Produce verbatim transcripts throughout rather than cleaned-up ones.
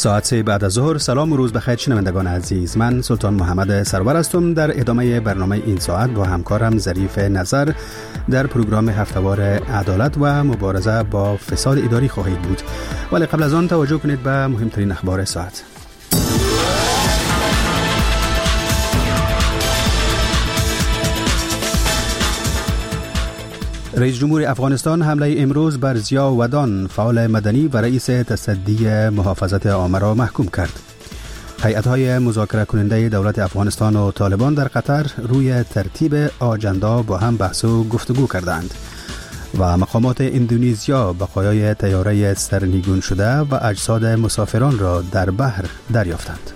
ساعت سه بعد از ظهر. سلام و روز بخیر شنوندگان عزیز، من سلطان محمد سرور هستم. در ادامه برنامه این ساعت با همکارم ظریف نظر در پروگرام هفته‌وار عدالت و مبارزه با فساد اداری خواهید بود، ولی قبل از آن توجه کنید به مهمترین اخبار ساعت. رئیس جمهور افغانستان حمله امروز بر ضیا ودان، فعال مدنی و رئیس تصدی محافظت عامه را محکوم کرد. هیئت‌های مذاکره کننده دولت افغانستان و طالبان در قطر روی ترتیب آجندا با هم بحث و گفتگو کردند. و مقامات اندونزیا بقایای طیاره سرنگون شده و اجساد مسافران را در بحر دریافتند.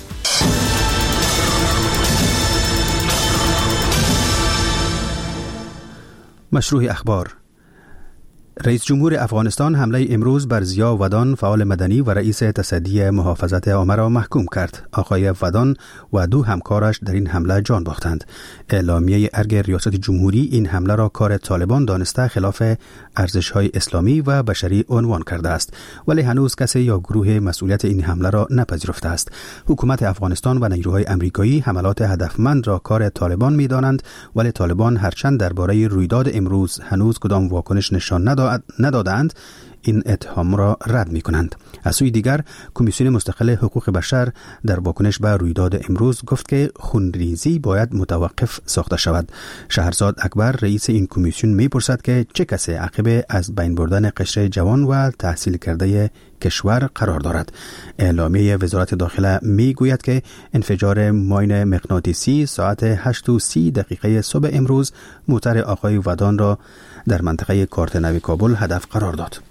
مشروع اخبار. رئیس جمهور افغانستان حمله امروز بر ضیا ودان، فعال مدنی و رئیس تصدی محافظت عامه را محکوم کرد. آقای ودان و دو همکارش در این حمله جان باختند. اعلامیه ارگ ریاست جمهوری این حمله را کار طالبان دانسته خلاف ارزش‌های اسلامی و بشری عنوان کرده است، ولی هنوز کسی یا گروه مسئولیت این حمله را نپذیرفته است. حکومت افغانستان و نیروهای آمریکایی حملات هدفمند را کار طالبان می‌دانند، ولی طالبان هرچند درباره رویداد امروز هنوز کدام واکنش نشان نداد ندادند، این اتهام را رد می کنند. از سوی دیگر کمیسیون مستقل حقوق بشر در واکنش به رویداد امروز گفت که خونریزی باید متوقف ساخته شود. شهرزاد اکبر رئیس این کمیسیون می پرسد که چه کسی عقب از بین بردن قشر جوان و تحصیل کرده کشور قرار دارد. اعلامیه وزارت داخله می گوید که انفجار ماین مغناطیسی ساعت هشت و سی دقیقه صبح امروز موتر آقای ودان را در منطقه کارتنوی کابل هدف قرار داد.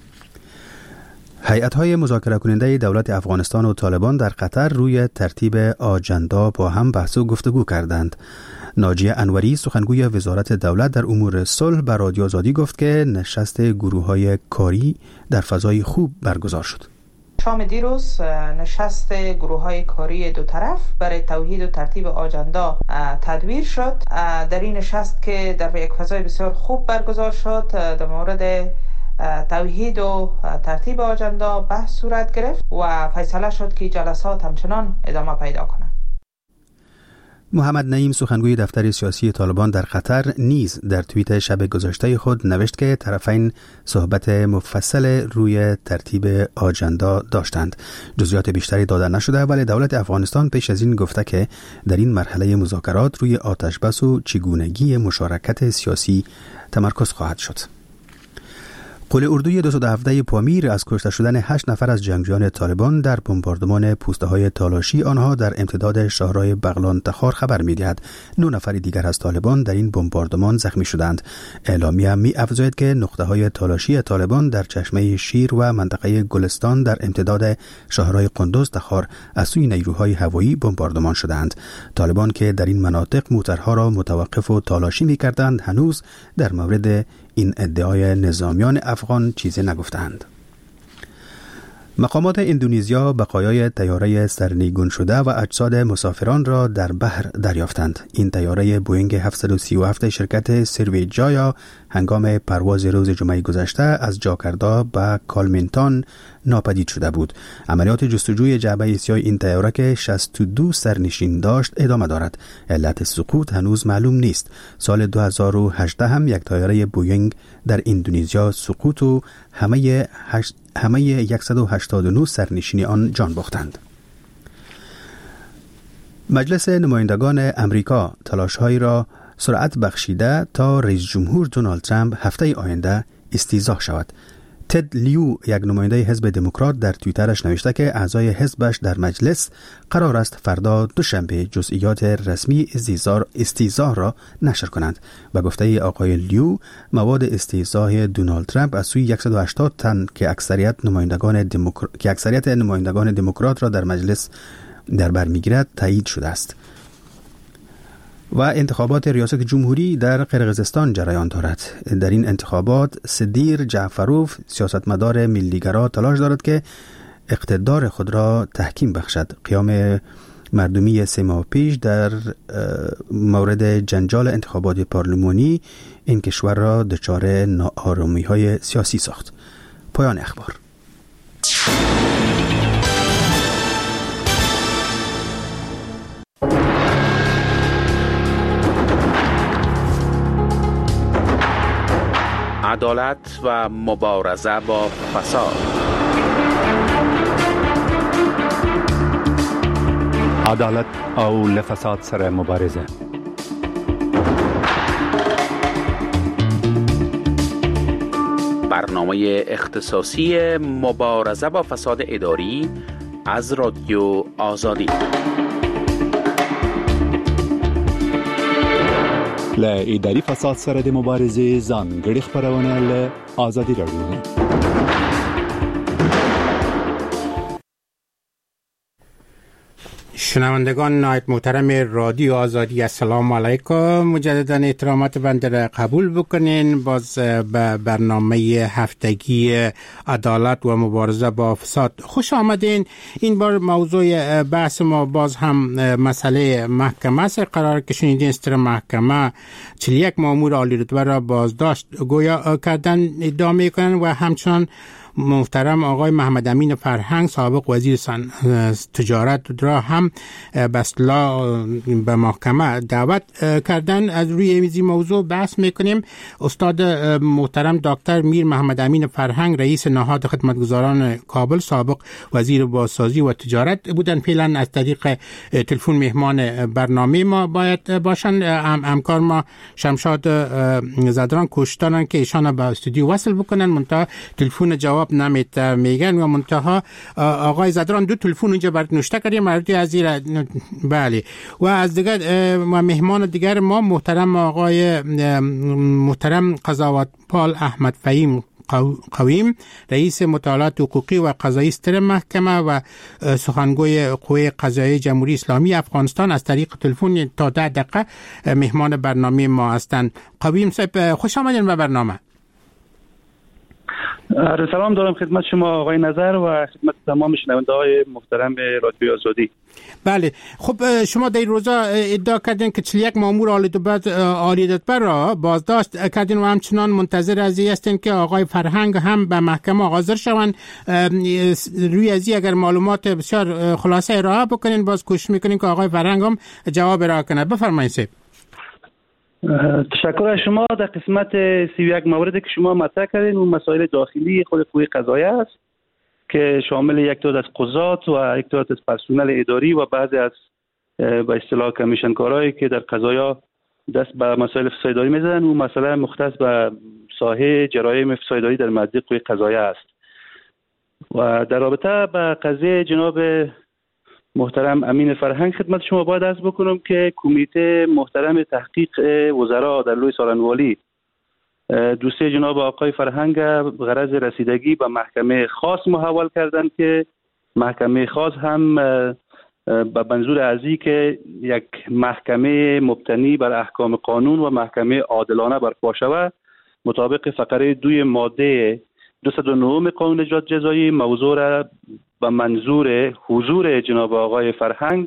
هیئت‌های مذاکره کننده دولت افغانستان و طالبان در قطر روی ترتیب آجندا با هم بحث و گفتگو کردند. ناجیه انوری سخنگوی وزارت دولت در امور صلح به رادیو آزادی گفت که نشست گروه‌های کاری در فضای خوب برگزار شد. شام دیروز نشست گروه‌های کاری دو طرف برای توحید و ترتیب آجندا تدبیر شد. در این نشست که در یک فضای بسیار خوب برگزار شد، در مورد توحید و ترتیب آجندا بحث صورت گرفت و فیصله شد که جلسات همچنان ادامه پیدا کنند. محمد نعیم سخنگوی دفتر سیاسی طالبان در قطر نیز در توییت شب گذشته خود نوشت که طرفین صحبت مفصل روی ترتیب آجندا داشتند. جزئیات بیشتری داده نشده، ولی دولت افغانستان پیش از این گفته که در این مرحله مذاکرات روی آتشبس و چگونگی مشارکت سیاسی تمرکز خواهد شد. قول اردوی دویست و هفده پامیر از کشته شدن هشت نفر از جنگجویان طالبان در بمباردمان پوسته‌های تالاشی آنها در امتداد شهرهای بغلان تخار خبر می‌دهد. نه نفر دیگر از طالبان در این بمباردمان زخمی شدند. اعلامیه می‌افزاید که نقطه‌های تالاشی طالبان در چشمه شیر و منطقه گلستان در امتداد شهرهای قندوز تخار از سوی نیروهای هوایی بمباردمان شدند. طالبان که در این مناطق موترها را متوقف و تالاشی می‌کردند، هنوز در مورد این ادعای نظامیان افغان چیزی نگفتند. مقامات اندونزیا بقایای طیاره سرنگون شده و اجساد مسافران را در بحر دریافتند. این طیاره بوئینگ هفتصد و سی و هفت شرکت سرویجایا هنگام پرواز روز جمعه گذشته از جاکارتا به کالمنتان ناپدید شده بود. عملیات جستجوی جعبه سیاه این طیاره که شصت و دو سرنشین داشت ادامه دارد. علت سقوط هنوز معلوم نیست. سال دو هزار و هجده هم یک طیاره بوئینگ در اندونزیا سقوط و همه هشت همه صد و هشتاد و نه سرنشینی آن جان باختند. مجلس نمایندگان امریکا تلاش‌هایی را سرعت بخشیده تا رئیس جمهور دونالد ترامپ هفته آینده استیضاح شود. تد لیو، یک نماینده حزب دموکرات، در توییترش نوشته که اعضای حزبش در مجلس قرار است فردا دوشنبه جزئیات رسمی استیضاح را نشر کنند. به گفته آقای لیو، مواد استیضاح دونالد ترامپ از سوی صد و هشتاد تن که اکثریت نمایندگان دموکر... که اکثریت نمایندگان دموکرات را در مجلس در بر میگیرد تایید شده است. و انتخابات ریاست جمهوری در قرقیزستان جریان دارد. در این انتخابات سدیر جعفروف، سیاستمدار ملیگرا، تلاش دارد که اقتدار خود را تحکیم بخشد. قیام مردمی سه ماه پیش در مورد جنجال انتخابات پارلمانی این کشور را دچار ناآرامی‌های سیاسی ساخت. پایان اخبار. عدالت و مبارزه با فساد. عدالت او لفساد سره مبارزه. برنامه اختصاصی مبارزه با فساد اداری از رادیو آزادی. ل اداري فساد سره د مبارزې ځانګړي خبرونه ل آزادي رادیو. شنوندگان نهایت محترم رادیو آزادی، السلام علیکم. مجددا احترامات بنده را قبول بکنین. باز به برنامه هفتگی عدالت و مبارزه با فساد خوش آمدین. این بار موضوع بحث ما باز هم مسئله محکمه است. قرار که شنیدین استر محکمه چهل و یک مأمور عالی رتبه را بازداشت گویا کردن ادعا میکنن و همچنان محترم آقای محمد امین فرهنگ سابق وزیر تجارت را هم به اصطلاح به محکمه دعوت کردن. از روی این موضوع بحث میکنیم. استاد محترم دکتر میر محمد امین فرهنگ رئیس نهاد خدمتگزاران کابل سابق وزیر بازسازی و تجارت بودن. فعلا از طریق تلفن مهمان برنامه ما باید باشن. همکار ما شمشاد زدران کوشتارن که ایشان به استودیو وصل بکنن، منتها تلفن جواب نمیت میگن و منتها آقای زدران دو تلفن اینجا برات نوشته کردیم مردی از زیر. بله. و از دیگر ما مهمان دیگر ما محترم آقای محترم قضاوتپال احمد فهیم قویم رئیس مطالعات حقوقی و قضایی ستر محکمه و سخنگوی قوه قضایی جمهوری اسلامی افغانستان از طریق تلفن تا ده دقیقه مهمان برنامه ما هستند. قویم صاحب خوش آمدین به برنامه. سلام دارم خدمت شما آقای نظر و خدمت تمام شنونده های محترم رادیو آزادی. بله. خب شما در روزا ادعا کردین که چهل و یک مأمور عالی رتبه را بازداشت کردین و همچنان منتظر از این هستین که آقای فرهنگ هم به محکمه حاضر شوند. روی از این اگر معلومات بسیار خلاصه ارائه بکنین باز کوشش میکنین که آقای فرهنگ هم جواب ارائه کنه. بفرمایید سید. تشکر از شما. در قسمت سی و یک موردی که شما مطرح کردین اون مسائل داخلی خود قوه قضاییه است که شامل یک تعداد از قضات و یک تعداد از پرسنل اداری و بعضی از به اصطلاح کمیشنکارایی که در قضایا دست به مسائل فساد اداری میزنن. اون مسئله مختص به ساحه جرایم فساد اداری در مجلس قوه قضاییه است. و در رابطه با قضیه جناب محترم امین فرهنگ خدمت شما باید عرض بکنم که کمیته محترم تحقیق وزرا در لوی سالنوالی دوسیه جناب آقای فرهنگ غرض رسیدگی به محکمه خاص محول کردند که محکمه خاص هم به منظور ازی که یک محکمه مبتنی بر احکام قانون و محکمه عادلانه برپا شود مطابق فقره دوی ماده دویست و نه قانون اجرات جزایی موضوع را به منظور حضور جناب آقای فرهنگ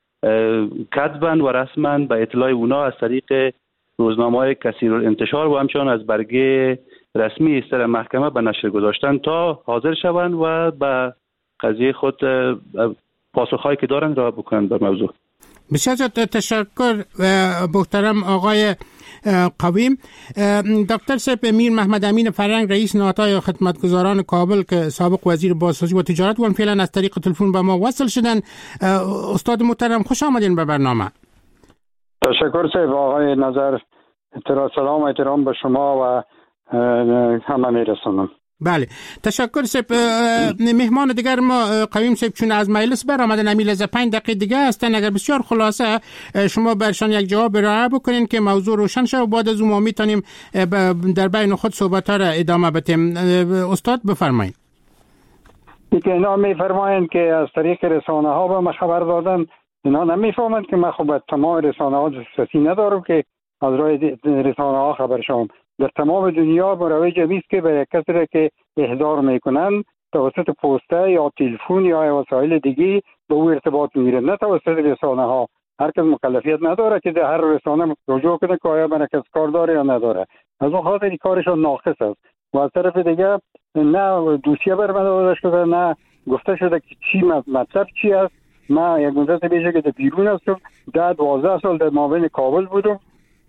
کتباً و رسماً به اطلاع اونا از طریق روزنامه‌های کثیر الانتشار و همچنان از برگه رسمی استر محکمه به نشر گذاشتن تا حاضر شوند و به قضیه خود پاسخهایی که دارند را بکنند بر موضوع. بسیار تشکر محترم آقای قویم. دکتر صاحب میر محمد امین فرهنگ رئیس نهادهای خدمتگزاران کابل که سابق وزیر بازسازی و تجارت بودن فعلا از طریق تلفن با ما وصل شدن. استاد محترم خوش آمدین به برنامه. تشکر صاحب. آقای نظر سلام و احترام به شما و همه میرسونم. بله تشکر صاحب. مهمان دیگر ما قویم صاحب چون از مجلس برآمدن امیل از پنج دقیقه دیگه هستن. اگر بسیار خلاصه شما برشان یک جواب ارائه بکنین که موضوع روشن شه و بعد از اون ما میتونیم در بین خود صحبت ها را ادامه بدیم. استاد بفرمایید. دیگه اینا میفرمایند که از طریق رسانه ها به ما خبر دادن. اینا نمیفهمند که من خب تمام رسانه ها دسترسی ندارم که از راه رسانه ها خبر شوم. در تمام دنیا مروج است که به کسی را که احضار میکنن توسط پسته یا تلفن یا وسایل دیگه به او ارتباط میگیرن، نه توسط رسانه ها. هر کس مکلفیت نداره که در هر رسانه رجوع کنه که آیا مرکز کار داره یا نداره. از اون خاطر کارشون ناقص است. و از طرف دیگه نه دوسیه بر من داده شده نه گفته شده که چی مطلب چی است. من یک مدت بیشه که در بیرون هستم، ده دوازده سال در مابین کابل بودم و هیچ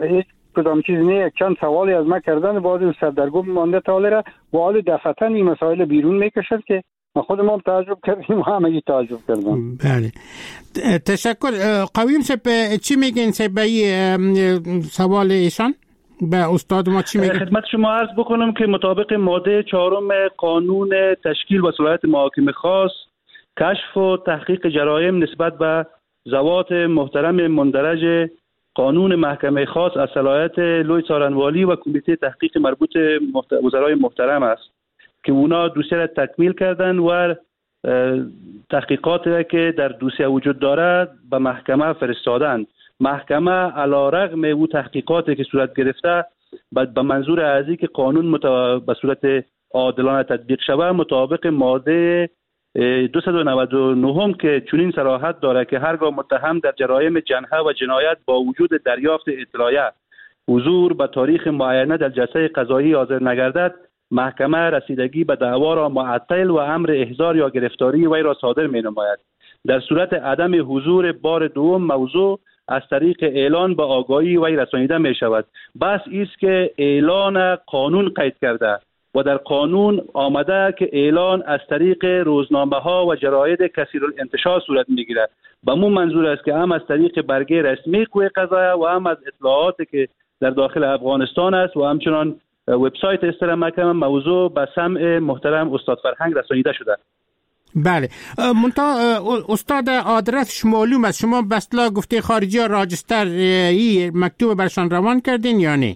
کدام چیز نه، یک چند سوالی از ما کردن، بعضی سردرگم مانده تالره و حال دفعتاً این مسائل بیرون میکشد که ما خود ما تعجب کردیم و همگی تعجب کردن. بله تشکر. قویم صاحب چی میگین صاحب این سوال ایشان؟ به استاد ما چی میگین؟ خدمت شما عرض بکنم که مطابق ماده چهارم قانون تشکیل و صلاحیت محاکم خاص، کشف و تحقیق جرایم نسبت به ذوات محترم مندرج قانون محکمه خاص از صلاحیت لوی څارنوالی و کمیته تحقیق مربوط وزرای محترم است که اونا دوسیه را تکمیل کردن و تحقیقاتی که در دوسیه وجود داره به محکمه فرستادن. محکمه علیرغم او تحقیقاتی که صورت گرفته به منظور از اینکه قانون متو... به صورت عادلانه تطبیق شود، مطابق ماده دویست و نود و نه که چنین صلاحیت داره که هرگاه متهم در جرایم جنحه و جنایت با وجود دریافت اطلاعیه حضور به تاریخ معینه در جلسه قضایی حاضر نگردد، محکمه رسیدگی به دعوا را معطل و امر احضار یا گرفتاری وی را صادر می نماید. در صورت عدم حضور بار دوم موضوع از طریق اعلان به آگاهی وی رسانیده می شود. بس است که اعلان قانون قید کرده و در قانون آمده که اعلان از طریق روزنامه ها و جراید کثیرالانتشار صورت می گیرد. به مون منظور است که هم از طریق برگه رسمی قوه قضاییه و هم از اطلاعاتی که در داخل افغانستان است و همچنان وبسایت استر محکمه موضوع به سمع محترم استاد فرهنگ رسانیده شده. بله منتها استاد آدرسش معلوم است، شما به اصطلاح گفته خارجی ها راجستر ای مکتوب برشان روان کردین یا نه؟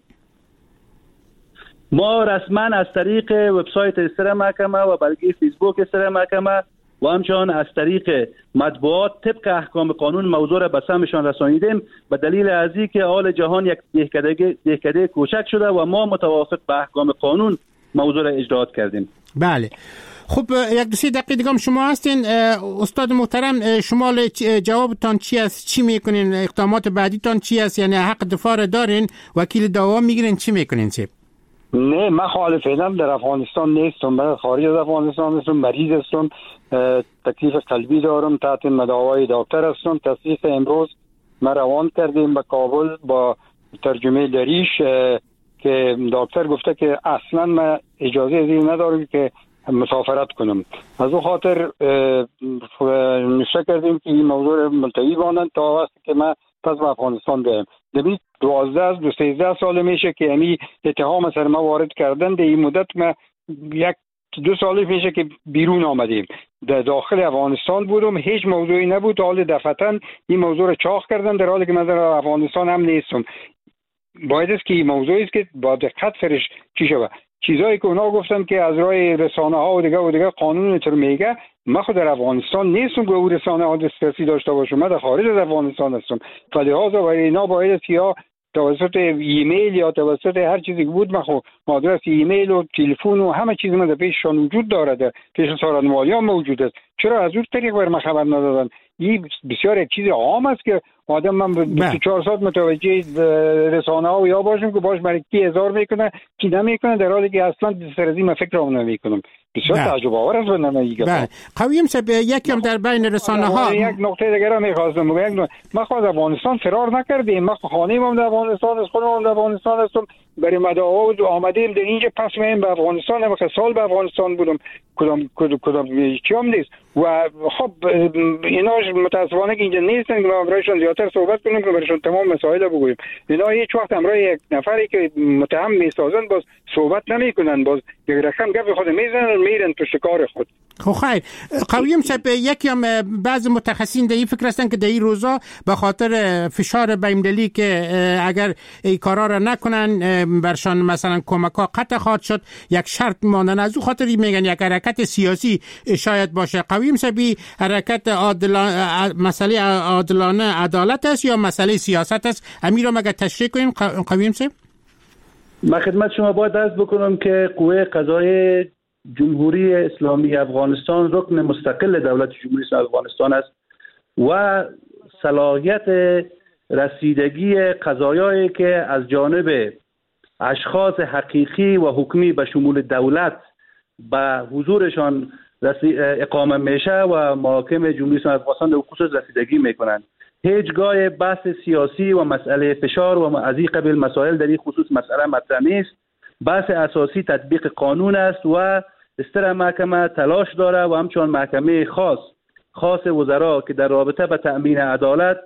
ما رسما از طریق وبسایت استر محکمه و برگه فیسبوک استر محکمه و همچنان از طریق مطبوعات طبق احکام قانون موضوع را به سمعشان رسانیدیم به دلیل از اینکه حال جهان یک دهکده دهکده کوچک شده و ما متوافق به احکام قانون موضوع را اجرات کردیم. بله خب یک دو سه دقیقه دیگه شما هستین استاد محترم، شما جوابتان چی است؟ چی میکنین؟ اقدامات بعدیتان چی است؟ یعنی حق دفاع دارین؟ وکیل دعوا میگیرین؟ چی میکنین سیب؟ نه من خالف فعلا در افغانستان نیستم، من خارج از افغانستان هستم، مریض هستم، تکلیف قلبی دارم، تحت مداوای دکتر هستم. تصدیق امروز ما روان کردیم به کابل با ترجمه دریش که دکتر گفته که اصلا ما اجازه ازی ندارم که مسافرت کنم. از اون خاطر نشه کردیم که این موضوع ملتوی بانند تا وقتی که من پس به افغانستان برم. دبی دوازده از دو سیزده سال میشه که امی اتهام سر ما وارد کردن. در این مدت ما یک دو سالی میشه که بیرون آمدیم، در داخل افغانستان بودم، هیچ موضوعی نبود. حال دفعتاً این موضوع رو چاق کردن در حالی که من در افغانستان هم نیستم. باید است که این موضوعی است که با دقت سرش چی شود. چیزایی که اونا گفتن که از راه رسانه ها و دیگه و دیگه قانون اینطور میگه، من خود در افغانستان نیستم که او رسانه ها دسترسی داشته باشم، من در خارج از افغانستان هستم. فلهذا و اینا باید است یا توسط ایمیل یا توسط هر چیزی که بود، من خود آدرس ایمیل و تلفن و همه چیز من در پیششان وجود داره، در پیش څارنوالي هم موجود است. چرا از اون طریق بر من خبر ندادن؟ این بسیار یک چیز عام است که آدم من بیست و چهار ساعت متوجه رسانه ها و یا باشم که باش برای کی هزار میکنه کی نمیکنه، در حالی که اصلا سر از این فکر رو نمیکنم. بسیار تعجب آور است. من نمیگم. بله قویم صاحب یکم در بین رسانه ها یک نقطه دیگه را میخواستم بگم. من خود افغانستان فرار نکردیم، من خانه من در افغانستان است، خودم در افغانستان هستم، برای مدعا و آمدیم در اینجا پس من به افغانستان هم که سال به افغانستان بودم، کدام کدام کدام چیام نیست. و خب اینا متاسفانه که اینجا نیستن که ما برایشون زیادتر صحبت کنیم که برایشون تمام مسائل بگوییم. اینا هیچ وقت همراه یک نفری که متهم میسازن باز صحبت نمیکنن، باز یک رقم گپ خود میزنن میرن تو شکار خود. خب خیر قویم صاحب یکی هم بعض متخصصین در این فکر هستن که در این روزا به خاطر فشار بین‌المللی که اگر این کارا را نکنن برشان مثلا کمک‌ها قطع خواهد شد، یک شرط ماندن از اون خاطر میگن یک حرکت سیاسی شاید باشه. قویم صاحب حرکت عادلانه مسئله عادلانه عدالت است یا مسئله سیاست است؟ امیر مگه تشریح کنیم قویم صاحب؟ من خدمت شما باید عرض بکنم که قوه قضاییه جمهوری اسلامی افغانستان رکن مستقل دولت جمهوری اسلامی افغانستان است و صلاحیت رسیدگی قضایایی که از جانب اشخاص حقیقی و حکمی به شمول دولت به حضورشان اقامه میشه و محاکم جمهوری اسلامی افغانستان در خصوص رسیدگی میکنند. هیچگاه بحث سیاسی و مسئله فشار و از این قبیل مسائل در این خصوص مسئله مطرح نیست. بحث اساسی تطبیق قانون است و استر محکمه تلاش داره و همچنان محکمه خاص خاص وزرا که در رابطه به تأمین عدالت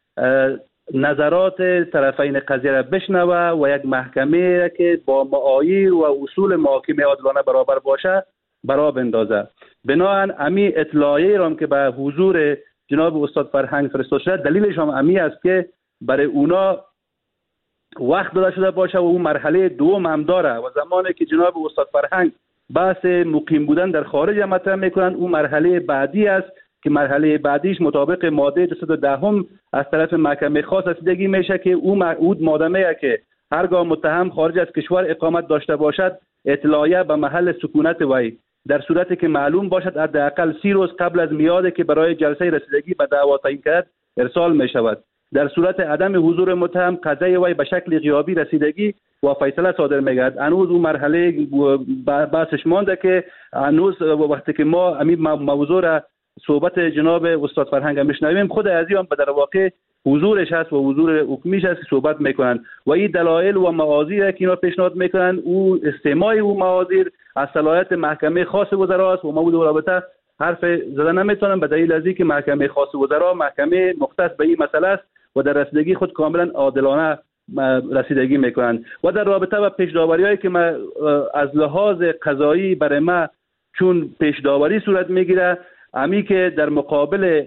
نظرات طرفین قضیه را بشنوه و یک محکمه که با معاییر و اصول محاکمه عادلانه برابر باشه برا بندازه. بنابراین امی اطلاعیه را که به حضور جناب استاد فرهنگ فرستاده شده دلیلش هم امی است که برای اونا وقت داده شده باشه و اون مرحله دوم هم داره و زمانی که جناب استاد فرهنگ بحث مقیم بودن در خارج مطرح میکنن اون مرحله بعدی است که مرحله بعدیش مطابق ماده دویست و ده هم از طرف محکمه خاص رسیدگی میشه که اون اون ماده میگه که هرگاه متهم خارج از کشور اقامت داشته باشد اطلاعیه به محل سکونت وی در صورتی که معلوم باشد حداقل سی روز قبل از میادی که برای جلسه رسیدگی به دعوا تعیین کرد ارسال می شود. در صورت عدم حضور متهم قضیه وی به شکل غیابی رسیدگی و فیصله صادر میگرد. هنوز اون مرحله بحثش مانده که هنوز وقتی که ما همین موضوع را صحبت جناب استاد فرهنگ میشنویم خود از این به در واقع حضورش هست و حضور حکمیش هست که صحبت میکنن و این دلایل و معاذیر که اینا پیشنهاد میکنن او استماع او معاذیر از صلاحیت محکمه خاص وزرا است و ما در رابطه حرف زدن نمیتونم به دلیل از اینکه محکمه خاص وزرا محکمه مختص به این مسئله است و در رسیدگی خود کاملا عادلانه رسیدگی میکنن و در رابطه با پیش‌داوری‌هایی که ما از لحاظ قضایی برای ما چون پیش‌داوری صورت میگیره امی که در مقابل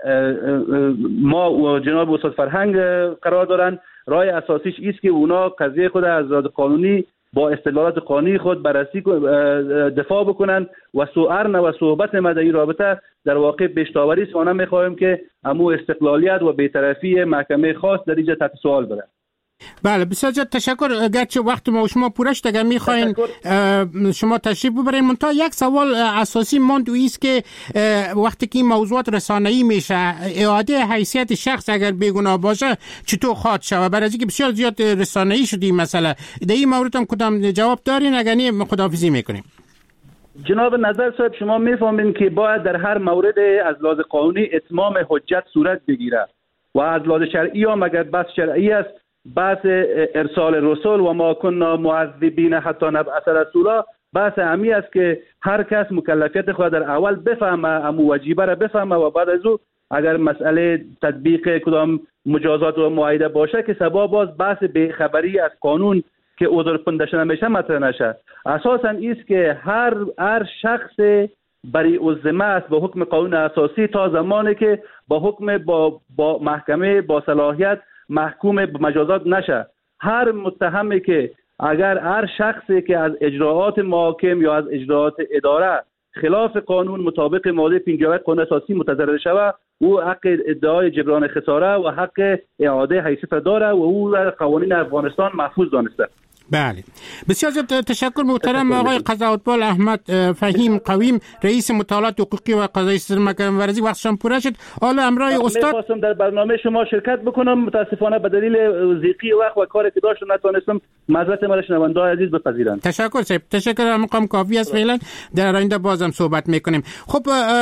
ما و جناب استاد فرهنگ قرار دارن رای اساسیش است که اونا قضیه خود از لحاظ قانونی با استدلالات قانونی خود بررسی دفاع بکنن و سوءرن و صحبت ما در این رابطه در واقع پیش‌داوری است. ما می‌خواهیم که امو استقلالیت و بی‌طرفی محکمه خاص در اینجا تحت سوال بره. بله بسیار زیاد تشکر. گرچه وقت ما و شما پورش دیگه میخواین شما تشریف ببرین منتها یک سوال اساسی ماند و ایست که وقتی که این موضوعات رسانه‌ای میشه اعاده حیثیت شخص اگر بیگناه باشه چطور خواهد شود؟ برای اینکه بسیار زیاد رسانه‌ای شده این مسئله در این مورد هم کدام جواب دارین اگر نه خداحافظی میکنیم؟ جناب نظر صاحب شما میفهمین که باید در هر مورد از لحاظ قانونی اتمام حجت صورت بگیره و از لحاظ شرعی هم اگر بحث شرعی است بحث ارسال رسول و ما کنا معذبین حتی نبعث رسولا بحث همی است که هر کس مکلفیت خود در اول بفهمه امو واجبه را بفهمه و بعد از او اگر مسئله تطبیق کدام مجازات و معاهده باشه که سبب باز بحث بیخبری از قانون که عذر پندشته نمیشه مطرح نشه. اساسا است که هر هر شخص بری الذمه است با حکم قانون اساسی تا زمانی که با حکم با, با محکمه با صلاحیت محکوم به مجازات نشه. هر متهمی که اگر هر شخصی که از اجراعات محاکم یا از اجراعات اداره خلاف قانون مطابق ماده پنجاه و یک قانون اساسی متضرر شود او حق ادعای جبران خساره و حق اعاده حیثیت داره و او در قوانین افغانستان محفوظ دانسته. بله بسیار زیاد تشکر محترم آقای قضاوتبال احمد فهیم قویم رئیس مطالعات حقوقی و قضایی سرمکان ورزی وقتشان پوره شد. حالا امرای استاد می‌خواستم در برنامه شما شرکت بکنم متاسفانه به دلیل ضیقی وقت و کاری که داشتم نتونستم معذرت مرا شنونده‌های عزیز بپذیرند. تشکر صاحب تشکر مقام کافی است فعلا در آینده بازم صحبت میکنیم. خب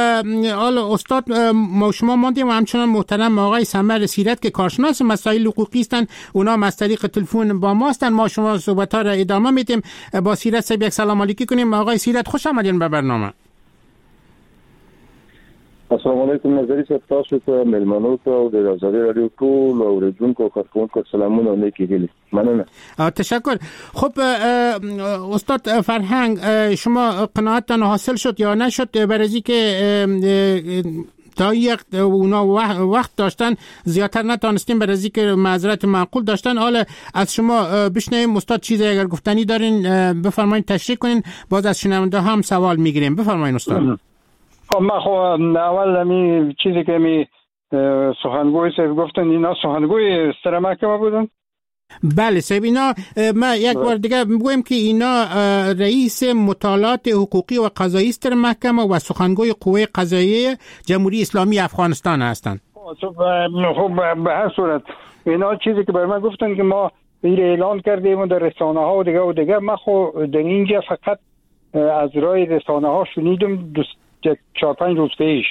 حالا استاد ما شما ماندیم و همچنان محترم آقای سمر سیرت که کارشناس مسائل حقوقی هستند اونا از طریق تلفن با ما هستند. ما شما صحبت ها را ادامه میدیم. با سیرت صاحب یک سلام علیکی کنیم. آقای سیرت خوش آمدین به برنامه. السلام علیکم نظری صاحب تاسو ته ملمنو ته او د آزادي رادیو ټول اوریدونکو کارکونکو سلامونه او نیکی هیلې مننه. تشکر. خب استاد فرهنگ شما قناعتتان حاصل شد یا نشد برای اینکه تا یک اونا وقت داشتن زیادتر نتانستیم برای اینکه معذرت معقول داشتن؟ حالا از شما بشنویم استاد چیزی اگر گفتنی دارین بفرمایید تشریح کنین باز از شنونده هم سوال میگیریم. بفرمایید استاد. خب من خب اول می چیزی که می سخنگوی صاحب گفتن اینا سخنگوی سر محکمه بودن؟ بله صاحب اینا ما یک بار دیگه میگویم که اینا رئیس مطالعات حقوقی و قضایی است در محکمه و سخنگوی قوه قضاییه جمهوری اسلامی افغانستان هستند. خب به هر صورت اینا چیزی که بر من گفتن که ما این اعلان کردیم در رسانه ها و دیگه و دیگه ما خب در اینجا فقط از رای رسانه ها شنیدم چهار پنج روز پیش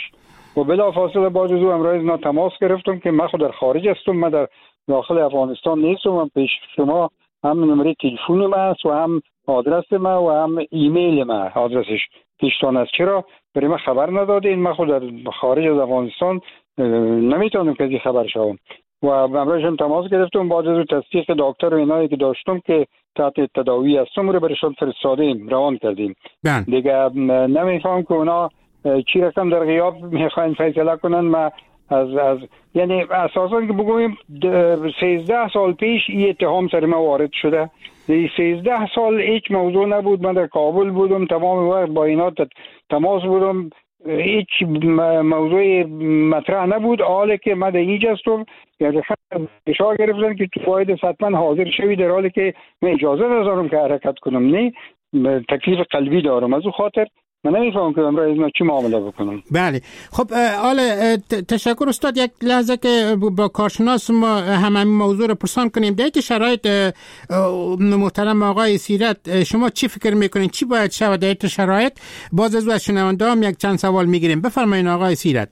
و بلافاصله بعد از او امروز اینا تماس گرفتم که من خود در خارج هستم، من در داخل افغانستان نیستم و پیش شما هم نمره تلفن من است و هم آدرس من و هم ایمیل من آدرسش پیشتان است. چرا برای من خبر ندادین؟ من خود در خارج از افغانستان نمیتونم کسی خبر شوم و امروز هم تماس گرفتم بعد از تصدیق دکتر و اینایی که داشتم که تحت تداوی هستم رو برشون فرستادیم، روان کردیم. بله. دیگه نمیفهم که اونا چی رقم در غیاب میخواین فیصله کنن. ما از از یعنی اساسا که بگویم سیزده سال پیش این اتهام سر ما وارد شده. سیزده سال هیچ موضوع نبود، من در کابل بودم تمام وقت با اینا تماس بودم، هیچ موضوع مطرح نبود. حالی که من در اینجا هستم یعنی فشار گرفتن که تو باید حتما حاضر شوی، در حالی که من اجازه ندارم که حرکت کنم، نه تکلیف قلبی دارم. از اون خاطر من نمیفهم که امروز اینا چی معامله بکنم. بله خب حالا تشکر استاد. یک لحظه که با کارشناس ما هم همین موضوع رو پرسان کنیم. در که شرایط محترم آقای سیرت شما چی فکر میکنین چی باید شود در این شرایط؟ باز از از شنونده هم یک چند سوال میگیریم. بفرمایید آقای سیرت.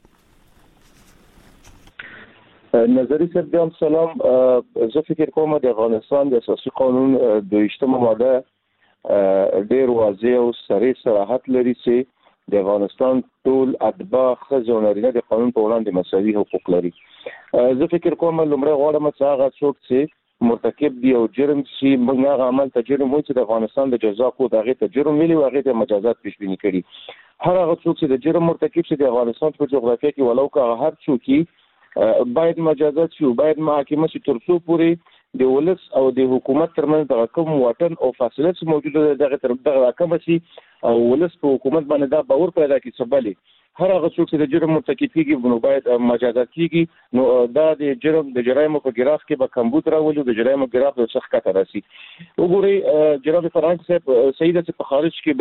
نظری سر سلام. زه فکر کوم د افغانستان د اساسي قانون دویشتمه ماده ډیر واضح او صریح صراحت لري چې د افغانستان ټول اتباع ښځې او نارینه د قانون په وړاندې مساوي حقوق لري. زه فکر کوم لومړی غواړم چې هغه څوک چې مرتکب دی او جرم شي موږ هغه عمل ته جرم وایو چې د افغانستان د جزا کود هغې ته جرم ویلي او هغې ته مجازات پیشبیني کړي. هر هغه څوک چې د جرم مرتکب شي د افغانستان په جغرافیه کې ولو که هر څوک باید مجازات شي او باید محاکمه شي تر څو پورې د ولس او د حکومت ترمنځ د کوم واټن او فاصله چې موجوده ده دغه تر دغه کم شي او ولس په حکومت باندې دا باور پیدا کړي چې بلې هر هغه څوک چې د جرم مرتکب کیږي نو باید مجازات کیږي. نو دا د جرم د جرایمو په ګراف کې به کمبود راولي، د جرایمو ګراف د څخه کته راسي. وګورئ جناب فرانک صاحب سیده چې په خارج کې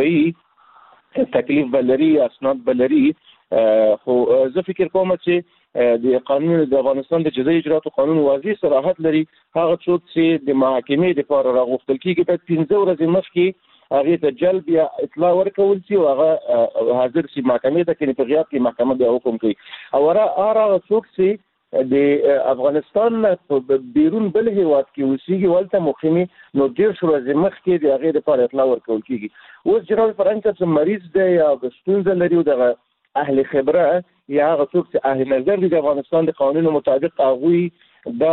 به تکلیف بلري اسناد بلري، خو زه فکر کوم چې د قانون د افغانستان د جزایي اجراتو قانون واضح صراحت لري. هغه څوک چې د محاکمې لپاره راغوښتل کیږي باید پنځه ورځې مخکې هغې ته جلب یا اطلاع ورکول شي او هغه حاضر شي محکمې ته، کې په غیاب کې محکمه بیا حکم کوي. او هغه څوک چې د افغانستان په بیرون بل هیواد کې اوسېږي ولته مقیمي نو دېرش ورځې مخکې د هغې لپاره اطلاع ورکول کیږي. اوس جناب فرانک صاحب مریض دی یا ستونزه لري او دغه اهل خبره یا هغه څوک چې اهل نظر دي د افغانستان د قانونو مطابق هغوی دا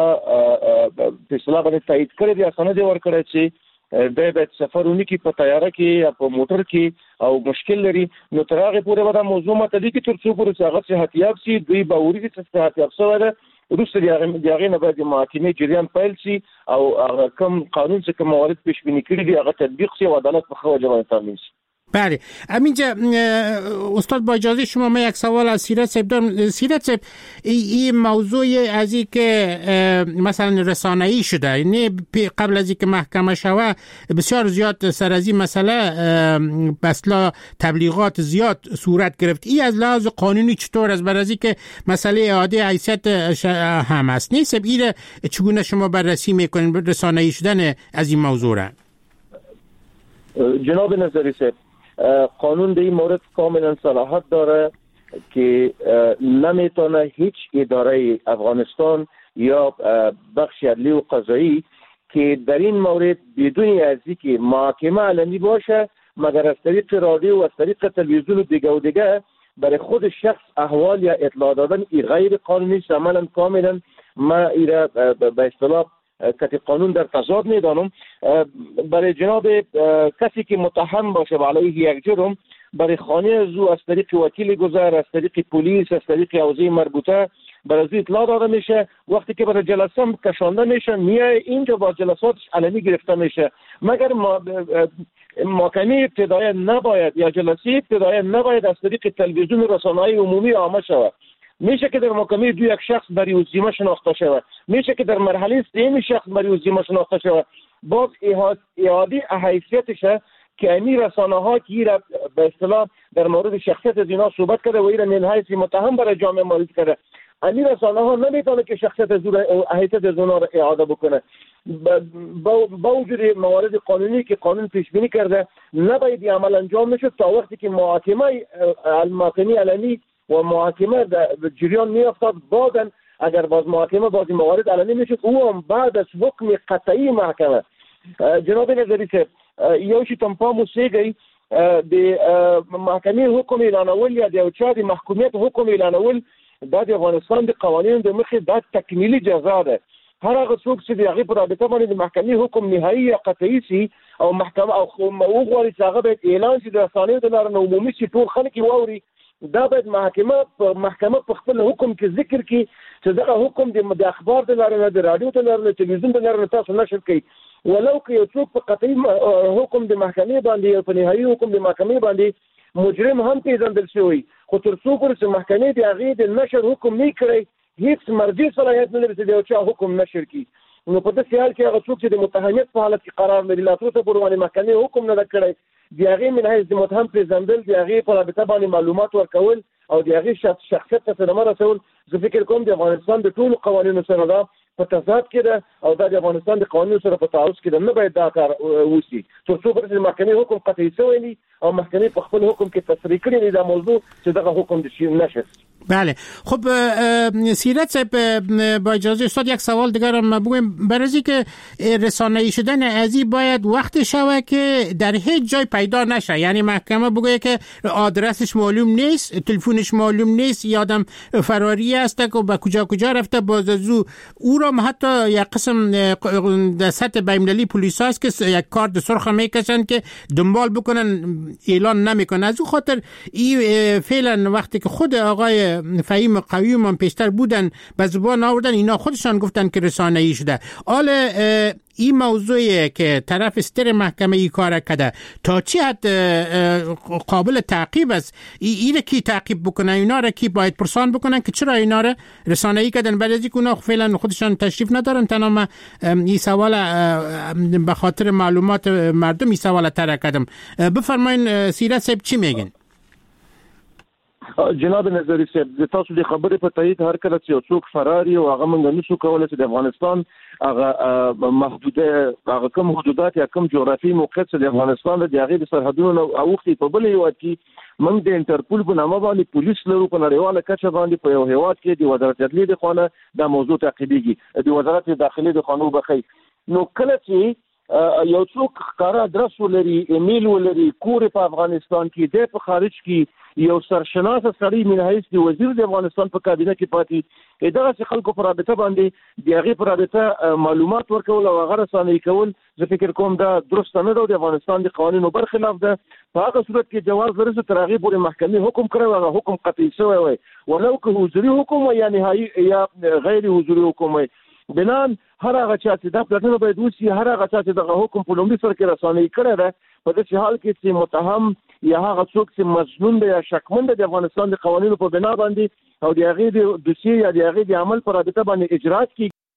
په اصطلاح باندې تایید کړی دی، سند یې ورکړی چې دی باید سفر ونکړي په طیاره کې یا په موټر کې او مشکل لري. نو تر هغې پورې به دا موضوع معتدي کړي تر څو پورې چې هغه صحتیاب شي. دوی باوري دي چې صحتیاب شوی ده، وروسته د هغې نه باید د محاکمې جریان پیل شي او هغه کوم قانون چې کوم موارد پیشبیني کړي دي هغه تطبیق شي او عدالت په ښه وجه باندې تامین شي. بله همینجا استاد با اجازه شما من یک سوال از سیرت صاحب دارم. سیرت صاحب این موضوع از این که مثلا رسانه‌ای شده، یعنی قبل از این که محکمه شوه بسیار زیاد سر از این مسئله بسلا تبلیغات زیاد صورت گرفت. این از لحاظ قانونی چطور است؟ بر از این که مسئله اعاده حیثیت هم است نیست، این چگونه شما بررسی میکنین رسانه‌ای شدن از این موضوع را؟ جناب نظری صاحب قانون در این مورد کاملا صلاحیت داره که نمیتونه هیچ اداره افغانستان یا بخش عدلی و قضایی که در این مورد بدون از اینکه محاکمه علنی باشه مگر از طریق رادیو و از طریق تلویزیون و دیگه و دیگه برای خود شخص احوال یا اطلاع دادن این غیر قانونی است. عملا کاملا ما ایره به اصطلاح که قانون در تضاد میدانم. برای جناب کسی که متهم باشه علیه یک جرم برای خانه از او از طریق وکیل گذر، از طریق پلیس، از طریق حوزه مربوطه برای از اطلاع داده میشه. وقتی که برای جلسه کشانده میشه میای اینجا با جلساتش علنی گرفته میشه. مگر محکمه ابتدایی نباید یا جلسه ابتدایی نباید از طریق تلویزیون و رسانه‌های عمومی عامه شود. میشه که در محکمه دو یک شخص برای اوزیمه شناخته شود، میشه که در مرحله سوم شخص برای اوزیمه شناخته شود. باز اعاده حیثیتش که امی رسانه ها که را به اصطلاح در مورد شخصیت از اینا صحبت کرده و ایرا من حیث متهم برای جامعه معرفی کرده، امی رسانه ها نمیتونه که شخصیت از حیثیت از اونا را اعاده بکنه. با وجود موارد قانونی که قانون پیش بینی کرده نباید عمل انجام نشد تا وقتی که محاکمه المحاکمه علنی و محاکمه در جریان میافتاد. بعداً اگر باز محاکمه باز موارد علنی میشد او هم بعد از حکم قطعی محکمه. جناب نظری صاحب یو شی تم پامو سیګي د محکمې حکم اعلانول یا د یو چا د محکومیت حکم اعلانول دا د افغانستان د قوانینو د مخې دا تکمیلي جزا ده. هر هغه څوک چې د هغې په رابطه باندې د محکمې حکم نهایي یا قطعي سي او محکمه او وغواړي چې هغه باید اعلان شي د رسنیو د لارې نه عمومي شي ټول خلک یې واوري، دا باید محکمه په محکمه په خپل حکم کې ذکر کړي چې دغه حکم د اخبار د لارې نه د راډیو د لارې نه تلویزیون د لارې نه تاسو نشر کړئ. ولو که یو څوک په قطعي حکم د محکمې باندې یا په نهایي حکم د محکمې باندې مجرم هم پیژندل شوی، خو تر څو پورې چې محکمې د هغې د نشر حکم نه کړی هیڅ مرجع صلاحیت نه لري چې د یو چا حکم نشر کړي. نو په داسې حال کې هغه څوک چې د متهمیت په حالت کې قرار لري لا تر اوسه پورې باندې محکمې حکم نه ده کړی، د هغې من حیث د متهم پېژندل، د هغې په رابطه باندې معلومات ورکول او د هغې شخصیت ته صدمه رسول، زه فکر کوم د افغانستان د ټولو قوانینو سره ده په تضاد کې ده او دا د افغانستان د قوانینو سره په تعارض کې ده. نه باید دا کار وشي تر څو پورې چې محکمې حکم قطعي شوی وي او محکمې په خپل حکم کې تصریح کړی وي دا موضوع چې دغه حکم د نشر. بله خب سیرت صاحب با اجازه استاد یک سوال دیگر هم بگویم. برای که رسانه‌ای شدن ازی باید وقت شوه که در هیچ جای پیدا نشه، یعنی محکمه بگویه که آدرسش معلوم نیست، تلفنش معلوم نیست، یادم فراری است که به کجا کجا رفته، باز از او را حتی یک قسم در سطح بین‌المللی پلیس هست که یک کارت سرخ میکشن که دنبال بکنن اعلان نمیکنن. از او خاطر این فعلا وقتی که خود آقای فهیم قویم هم پیشتر بودن به زبان آوردن، اینا خودشان گفتن که رسانه‌ای شده. حال این موضوعی که طرف ستر محکمه ای کار کرده تا چی حد قابل تعقیب است؟ اینه کی تعقیب بکنه، اینا را کی باید پرسان بکنن که چرا اینا را رسانه‌ای کردن؟ برای اینکه اونا فعلا خودشان تشریف ندارن. تنها این سوال به خاطر معلومات مردم این سوال طرح کردم. بفرمایین سیرت صاحب چی میگن؟ جناب نظری صاحب د تاسو د خبرې په تایید هر کله چې یو څوک فراري او هغه موږ نشو کولی چې د افغانستان هغه محدوده هغه کوم حدودات یا کوم جغرافي موقعیت چې د افغانستان د هغې د سرحدونو نه اوښتي په بل هېواد کې موږ د انټرپول په نامه باندې پولیس لرو په نړیواله کچه باندې په یو هېواد کې د وزارت عدلیې د خوا نه دا موضوع تعقیبېږي، د وزارت داخلي د خوا نه وبخئ. نو کله چې یو څوک ښکاره ادرس ولري، ایمیل ولري، کور په افغانستان کې دی، په خارج کې یو سرشناسه سړی من حیث د وزیر د افغانستان په کابینه کې پاتې، دغسې خلکو په رابطه باندې د هغې په رابطه معلومات ورکول او هغه رسانه‌ای کول زه فکر کوم دا درسته نه ده، د افغانستان د قوانینو برخلاف ده. په هغه صورت کې جواز لري چې تر هغې پورې محکمې حکم کړی وي، هغه حکم قطعي شوی وي، ولو که حضوري حکم وي یا نهایي یا غیر حضوري حکم وي. بنان هر هغه چا چې دا پلټنه باید وشي، هر هغه چا چې دغه حکم په لومړي سر کې رسانه‌ای کړی ده، په داسې حال کې چې متهم یا هغه څوک چې مظنون دی یا شکمن دی د افغانستان د قوانینو په بنا باندې او د هغې د دوسیې یا د هغې د عمل په رابطه باندې اجرات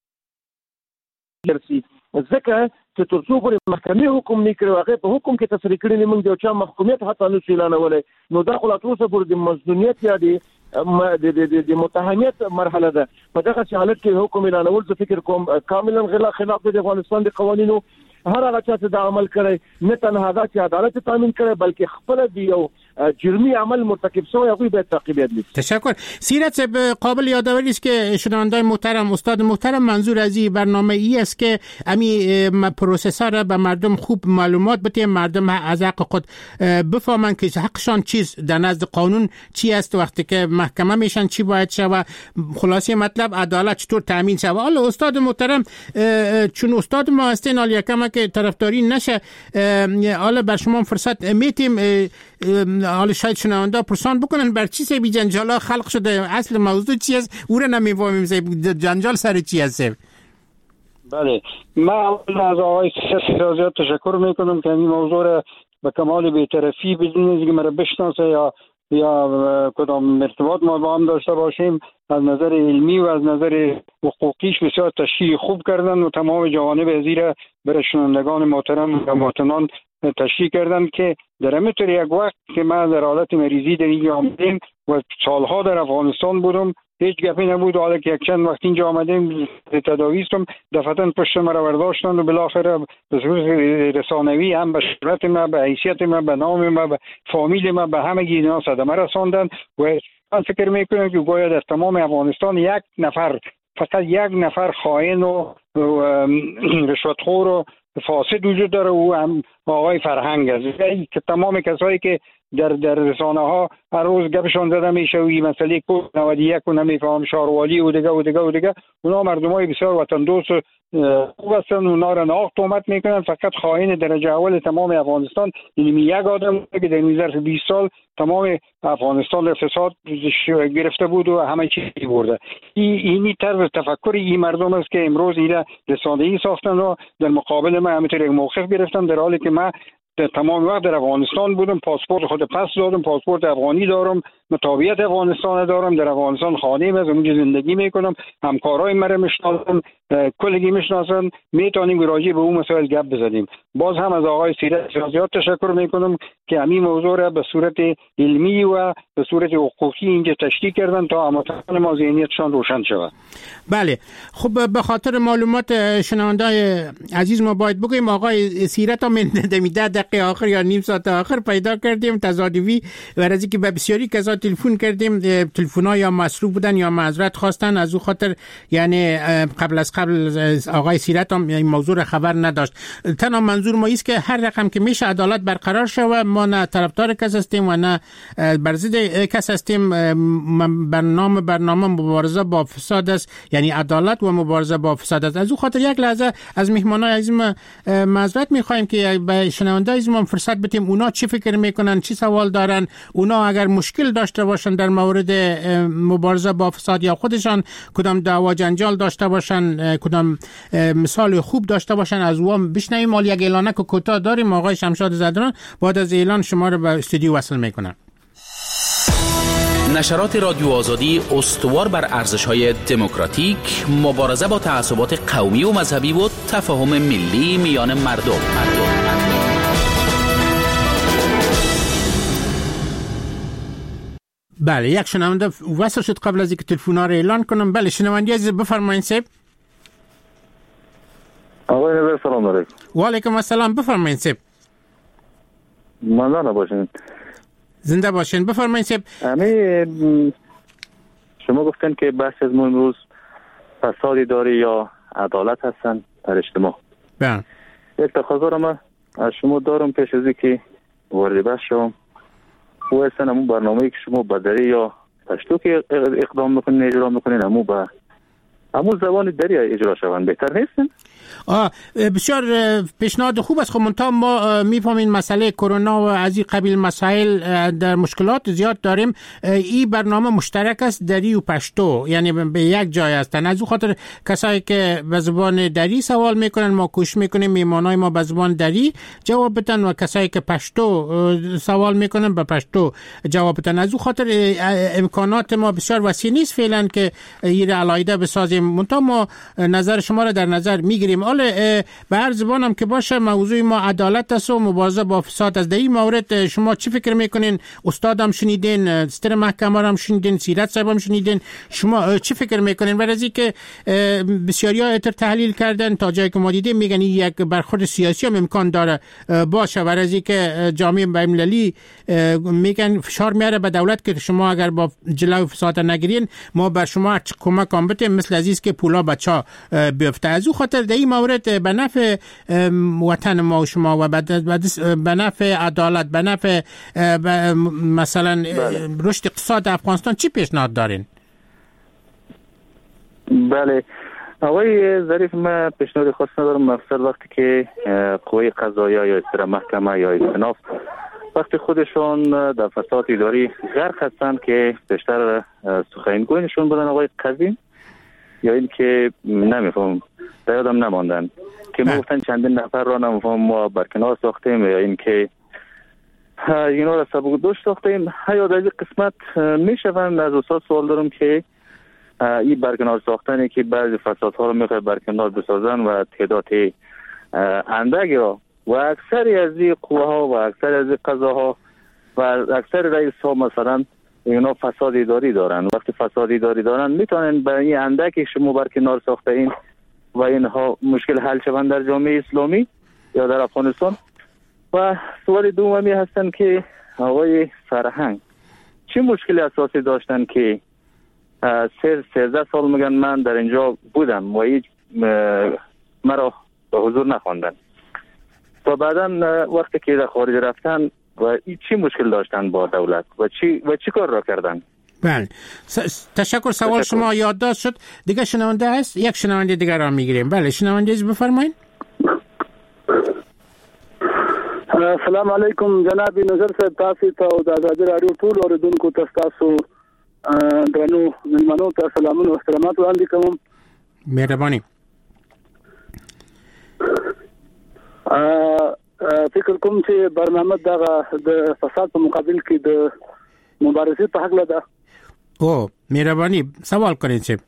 کېږي، ځکه چې تر څو پورې محکمې حکم نه کړی هغې په حکم کې تصریح کړي نه موږ د یو چا محکومیت حتی نشو اعلانولی، نو دا خو لا تر اوسه پورې د مظنونیت یا د د متهمیت مرحله ده. په دغسې حالت کې حکم اعلانول زه فکر کوم کاملا خلاف دی د افغانستان د قوانینو. هر هغه چا چې دا عمل کړی نه تنها دا چې عدالت تامین کړی بلکې خپله د یو جرمی عمل مرتکب شوی هغوی باید تعقیب شي. تشکر. سیرت صاحب قابل یادآوری است که شنوندگان محترم، استاد محترم، منظور از این برنامه ای است که امی پروسس‌ها را به مردم خوب معلومات بده، مردم از حق خود بفهمن که حقشان چیز در نزد قانون چی است، وقتی که محکمه میشن چی باید شود، خلاصه مطلب عدالت چطور تامین شود. حالا استاد محترم چون استاد ما هستین، حالا یکم که طرفداری نشه، حالا بر شما فرصت میتیم، حالا شاید شنونده پرسان بکنن بر چی سبی جنجال ها خلق شده، اصل موضوع چی است، او را نمیفهمیم جنجال سر چی است. بله، من از آقای سیرازیات تشکر میکنم که این موضوع را به کمال بی‌طرفی بدون اینکه مرا بشناسه یا یا کدام ارتباط ما با هم داشته باشیم از نظر علمی و از نظر حقوقیش بسیار تشریح خوب کردن و تمام جوانب ازی را برای شنوندگان محترم و محترمان تشریح کردن که در همینطور یک وقت که من در حالت مریضی در اینجا آمدیم و سالها در افغانستان بودم هیچ گپی نبود، حالا که یک چند وقت اینجا آمدیم تداوی استم دفعتاً پشت مرا برداشتند و بالاخره به صورت رسانوی هم به شهرت ما، به حیثیت ما، به نام ما، به فامیل ما، به همگی اینا صدمه رساندند و من فکر میکنم که گویا در تمام افغانستان یک نفر، فقط یک نفر خائن و رشوتخور و فاسد وجود داره، او هم آقای فرهنگ است که تمام کسایی که در در رسانه ها هر روز گپشون زده میشه و این مسئله نود و یک و نمیفهم شاروالی و دیگه و دیگه و دیگه، اونا مردمای بسیار وطن دوست خوب هستن، اونا را ناق تهمت میکنن. فقط خائن درجه اول تمام افغانستان اینمی یک آدم که در ظرف بیست سال تمام افغانستان را فساد گرفته بود و همه چیزی برده. این اینی طرز تفکر این مردم است که امروز اینا رسانه‌ای ساختن و در مقابل ما همینطور یک موقف گرفتن، در حالی که ما تمام وقت در افغانستان بودم، پاسپورت خود پس دادم، پاسپورت افغانی دارم، مطابقت افغانستان دارم، در افغانستان خانه از اونجا زندگی میکنم، همکارای مرا میشناسن، کلگی میشناسن، میتونیم راجع به اون مسائل گپ بزنیم. باز هم از آقای سیرت زیاد تشکر میکنم که همین موضوع را به صورت علمی و به صورت حقوقی اینجا تشریح کردن تا هموطنان ما ذهنیتشان روشن شود. بله، خب به خاطر معلومات شنوندای عزیز ما باید بگویم آقای سیرت هم ده دقیقه آخر یا نیم ساعت آخر پیدا کردیم تصادفی، ورزی که به بسیاری کسا تلفن کردیم، تلفن‌ها یا مصروف بودن یا معذرت خواستن، از او خاطر یعنی قبل از قبل آقای سیرت هم این موضوع را خبر نداشت. تنها منظور ما است که هر رقم که میشه عدالت برقرار شود، ما نه طرفدار کس هستیم و نه بر ضد کس هستیم. برنامه برنامه مبارزه با فساد است، یعنی عدالت و مبارزه با فساد است. از او خاطر یک لحظه از مهمانای عزیز معذرت می‌خوایم که به شنوندای عزیز ما فرصت بدیم اونا چی فکر میکنن، چی سوال دارن، اونا اگر مشکل داشته باشن در مورد مبارزه با فساد یا خودشان کدام دعوا جنجال داشته باشن، کدام مثال خوب داشته باشن، از اون بشنویم. مال یک اعلانه که کوتاه داریم، آقای شمشاد زدران بعد از اعلان شما رو به استودیو وصل میکنن. نشرات رادیو آزادی استوار بر ارزش‌های دموکراتیک، مبارزه با تعصبات قومی و مذهبی و تفاهم ملی میان مردم. بله، یک شنونده وصل شد قبل از اینکه تلفن‌ها رو اعلان کنم. بله شنونده عزیز بفرمایید سیب. آقای نظر سلام علیکم. و علیکم السلام، بفرمایید سیب. ممنون باشین. زنده باشین، بفرمایید سیب. امی شما گفتن که بحث از ما امروز فسادی داری یا عدالت هستن در اجتماع. بله. یک تقاضا را من از شما دارم پیش از اینکه وارد بحث شم. و اصلا همون برنامه‌ای که شما بدری یا پشتو که اقدام میکنین اجرا میکنین همون با همون زبان دری اجرا شوند بهتر نیستن؟ آه بسیار پیشنهاد خوب است. خب منتها ما میفهمیم مسئله کرونا و از این قبیل مسائل در مشکلات زیاد داریم. این برنامه مشترک است دری و پشتو، یعنی به یک جای هستن. از اون خاطر کسایی که به زبان دری سوال میکنن ما کوشش میکنیم میمانای ما به زبان دری جواب بدن و کسایی که پشتو سوال میکنن به پشتو جواب بدن. از اون خاطر امکانات ما بسیار وسیع نیست فعلا که این علایده بسازیم. منتها ما نظر شما را در نظر میگیریم. حالا به هر زبان هم که باشه موضوع ما عدالت است و مبارزه با فساد است. در این مورد شما چی فکر میکنین؟ استاد هم شنیدین، ستر محکمه هم شنیدین، سیرت صاحب هم شنیدین، شما چی فکر میکنین؟ برای از اینکه بسیاری ها اتر تحلیل کردن تا جایی که ما دیدیم میگن یک برخورد سیاسی هم امکان داره باشه. برای از اینکه جامعه بین‌المللی میگن فشار میاره به دولت که شما اگر با جلوی فساد نگیرین ما بر شما کمک هم بتیم، مثل عزیز که پولا بچا بیفته. از او خاطر در این مورد به نفع وطن ما و شما و به نفع عدالت، به نفع مثلا رشد اقتصاد افغانستان چی پیشنهاد دارین؟ بله آقای ظریف، من پیشنهاد خاص ندارم. مفصل وقتی که قوه قضاییه یا استر محکمه یا استناف وقتی خودشون در فساد اداری غرق هستن که بیشتر سخنگوی نشون بدن آقای قضیم یا این که نمیفهم در یادم نماندن که ما گفتن چندین نفر را نمیفهم ما برکنار ساختیم یا این که اینا را سبک دوش ساختیم. یا در این قسمت میشوند از استاد سوال دارم که این برکنار ساختنی که بعضی فسادها رو میخواه برکنار بسازن و تعداد اندک را و اکثری از این قوه ها و اکثر از این قضاها و اکثر رئیس ها مثلا اینا فساد اداری دارن. وقتی فساد اداری دارن میتونن به این اندکی شما برکنار ساخته این و اینها مشکل حل شوند در جامعه اسلامی یا در افغانستان. و سوال دومی هستن که آقای فرهنگ چه مشکلی اساسی داشتن که سه سیزده سال میگن من در اینجا بودم و هیچ مرا به حضور نخواندن و بعدا وقتی که در خارج رفتن و چی مشکل داشتن با دولت و چی و چی کار را کردن؟ بله تشکر. سوال تشکر. شما یادداشت شد. دیگه شنونده هست، یک شنونده دیگر را میگیریم. بله شنونده از بفرمایید. السلام علیکم جناب نظر صاحب، تاسو ته او د آزادي رادیو ټول اوریدونکو ته تاسو درنو مېلمنو ته سلامونه او احترامات وړاندې کوم. مهرباني. فکر کوم چې برنامه د فساد په مقابل کې د مبارزې په حق ده. او مهرباني سوال کړئ چې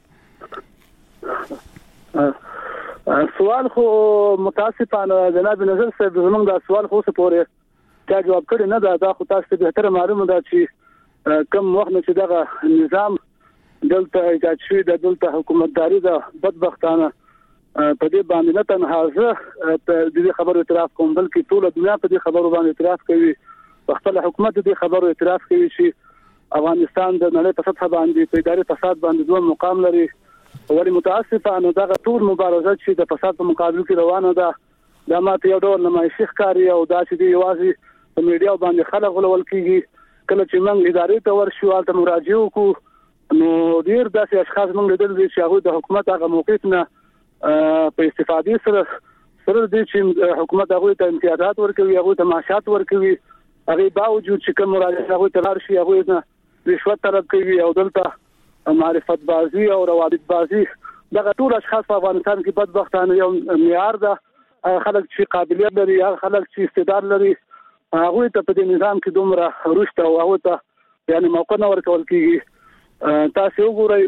سوال خو متاسفانه جناب نظر صاحب زمونږ دا سوال خو څه پورې تا جواب کړی نه ده. دا خو تاسو ته بهتره معلومه ده چې کوم وخت چې دغه نظام دلته ایجاد شوی د دلته حکومتداري ده بدبختانه په دې باندې نه تنها زه په دې خبرو اعتراف کوم بلکې ټول دنیا په دې خبرو باندې اعتراف کوي. خپل حکومت دې خبرو اعتراف کوي چې افغانستان د نړۍ په سطح باندې په اداري فساد باندې دوه مقام لري. ولی متاسفانه دغه ټول مبارزه چې د فساد په مقابل کې روانه ده دا ماته یو ډول نمایشي ښکاري او دا چې دی یوازې په میډیا باندې خلک غولول کیږي. کله چې موږ ادارې ته ورشو هلته مراجعه وکړو نو ډېر داسې اشخاص موږ لیدل دي چې هغوی د حکومت هغه موقف نه په استفادې سره سره دي چې حکومت هغوی ته امتیازات ورکوي، هغوی ته معاشات ورکوي، هغې باوجود چې کوم مراجع هغوی ته لاړ شي هغوی نه رشوت طلب کوي او دلته معرفت بازی او روابط بازی دغه ټول اشخاص په افغانستان کې بدبختانه یو معیار ده. خلک چې قابلیت لري، هغه خلک چې استعداد لري، هغوی ته په دې نظام کې دومره رشد او هغوی ته یعنې موقع نه ورکول کېږي. تاسې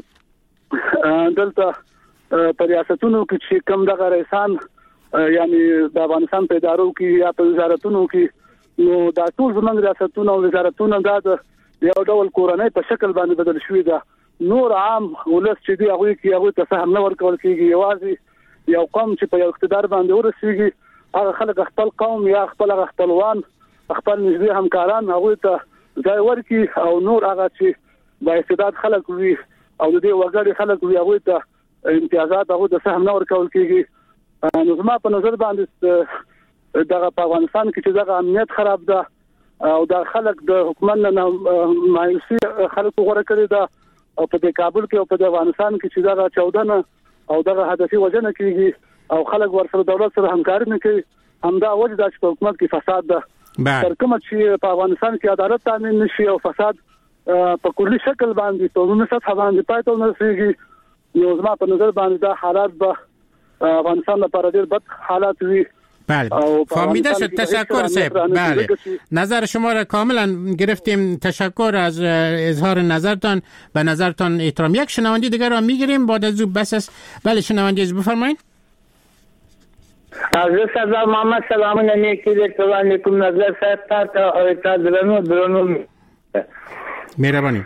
وګورئ دلته په ریاستونو کې چې کوم دغه رئیسان یعنې د افغانستان په ادارو کې یا په وزارتونو کې نو دا ټول زموږ ریاستونه او وزارتونه دا د یو ډول کورنۍ په شکل باندې بدل شوي ده. نور عام ولس چې دی هغوی کې هغوی ته سهم نه ورکول کېږي. یوازې یو قوم چې په یو اقتدار باندې ورسېږي هغه خلک خپل قوم یا خپل خپلوان خپل نږدې همکاران هغوی ته ځای ورکړي او نور هغه چې با استعداد خلک وي او د دې وګړي خلک وي هغوی ته امتیازات هغوی ته سهم نه ورکول کېږي. نو زما په نظر باندې دغه په افغانستان کې چې دغه امنیت خراب ده او دا خلک د حکومت نه مایوسي خلک غوړه کړی ده او په کابل کې او په افغانستان کې چې دغه چودنه او دغه هدفي وجنه کېږي او خلک ورسره دولت سره همکاري نه کوي. همدا وجه ده چې په حکومت کې فساد ده. تر کومه چې په افغانستان کې عدالت تامین نشي او فساد په کلي شکل باندې په عمومي سطح باندې پای ته ونه رسېږي نو زما په نظر باندې دا حالات به افغانستان لپاره ډېر بد حالات وي. بله فهمیده شد. تشکر صاحب. بله نظر شما را کاملا گرفتیم. تشکر از اظهار نظرتان، به نظرتان احترام. یک شنونده دیگر را میگیریم بعد از او بس است. بله شنونده از بفرمایید. از سردار محمد سلامونه نیکی دکتر علیکم نظر صاحب تا تا تا درنو درنو مهربانی.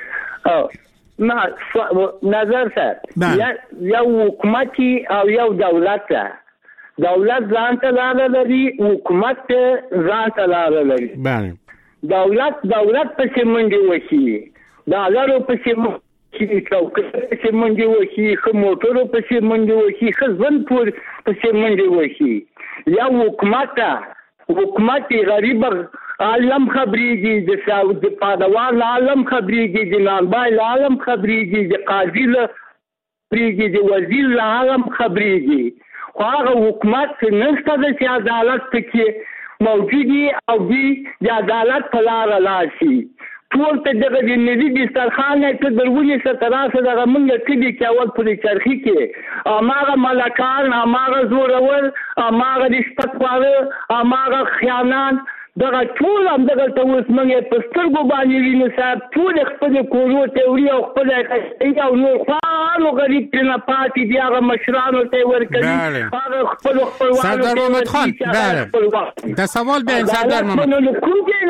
نه نظر صاحب یا حکومتی او یا دولت دولت ځان ته لاره لري، حکومت ځان ته لاره لري. بله دولت دولت پسې منډې وهي، ډالرو پسې منډې چوکۍ پسې منډې وهي، ښه موټرو پسې منډې وهي، ښه ژوند پسې منډې وهي. یا حکومت حکومت غریب عالم خبرېږي، د پادوال عالم خبرېږي، د نانبایل عالم خبرېږي، د قاضي خبرېږي، د وزیر عالم خبرېږي. خو هغه حکومت نشته ده چې عدالت پکې موجودي او دوی د عدالت په لاره لاړ شي. ټول ته دغه د ملي دسترخوان نه ته در ونیسه تر راسه دغه موږ کلي کې اول پورې چرخي کې هماغه ملکان، هماغه زورور، هماغه رشوتخواره، هماغه خیانان دغه ټول همدغه ته اوس موږ په سترګو باندې وینو صاحب. ټول خپل کورو ته وړي او خپل او نور خپل غریب ترې نه پاتې دي، هغه مشرانو ته ورکوي، هغه خپل خپلوانو سردار محمد خان. بله در سوال بیاین سردار محمد. کوم ځای نه راشي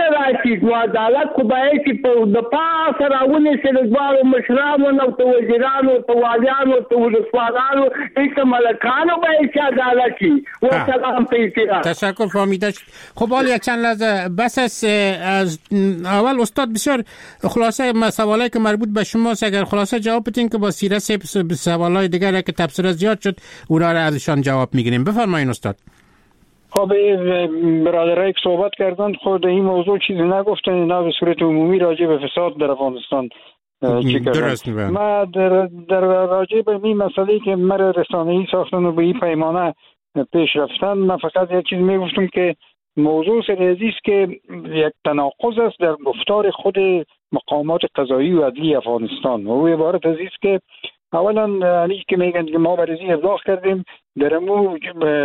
شي نو عدالت خو باید چې په د پاسه راونیسي د دواړو مشرانو نه ته وزیرانو ته والیانو ته ولسوالانو ته ملکانو باید چې عدالت شي. والسلام پیدا. تشکر فهمیده شد. خب حالا یک چند لحظه بس است. از اول استاد بسیار خلاصه سوالایی که مربوط به شماست اگر خلاصه جواب بدین که با سیره سه سوالای دیگر که تفسیر زیاد شد اونا رو ازشان جواب میگیریم. بفرمایید استاد. خب برادرایی که صحبت کردن خود این موضوع چیزی نگفتن، اینا به صورت عمومی راجع به فساد در افغانستان چی کردن. ما در, در راجع به این مسئله که مرا رسانه‌ای ساختن و به این پیمانه پیش رفتن، من فقط یک چیز میگفتم که موضوع سریعی است که یک تناقض است در گفتار خود مقامات قضایی و عدلی افغانستان. و او عبارت از است که اولا علی که میگن که ما بررسی ابلاغ کردیم، در امو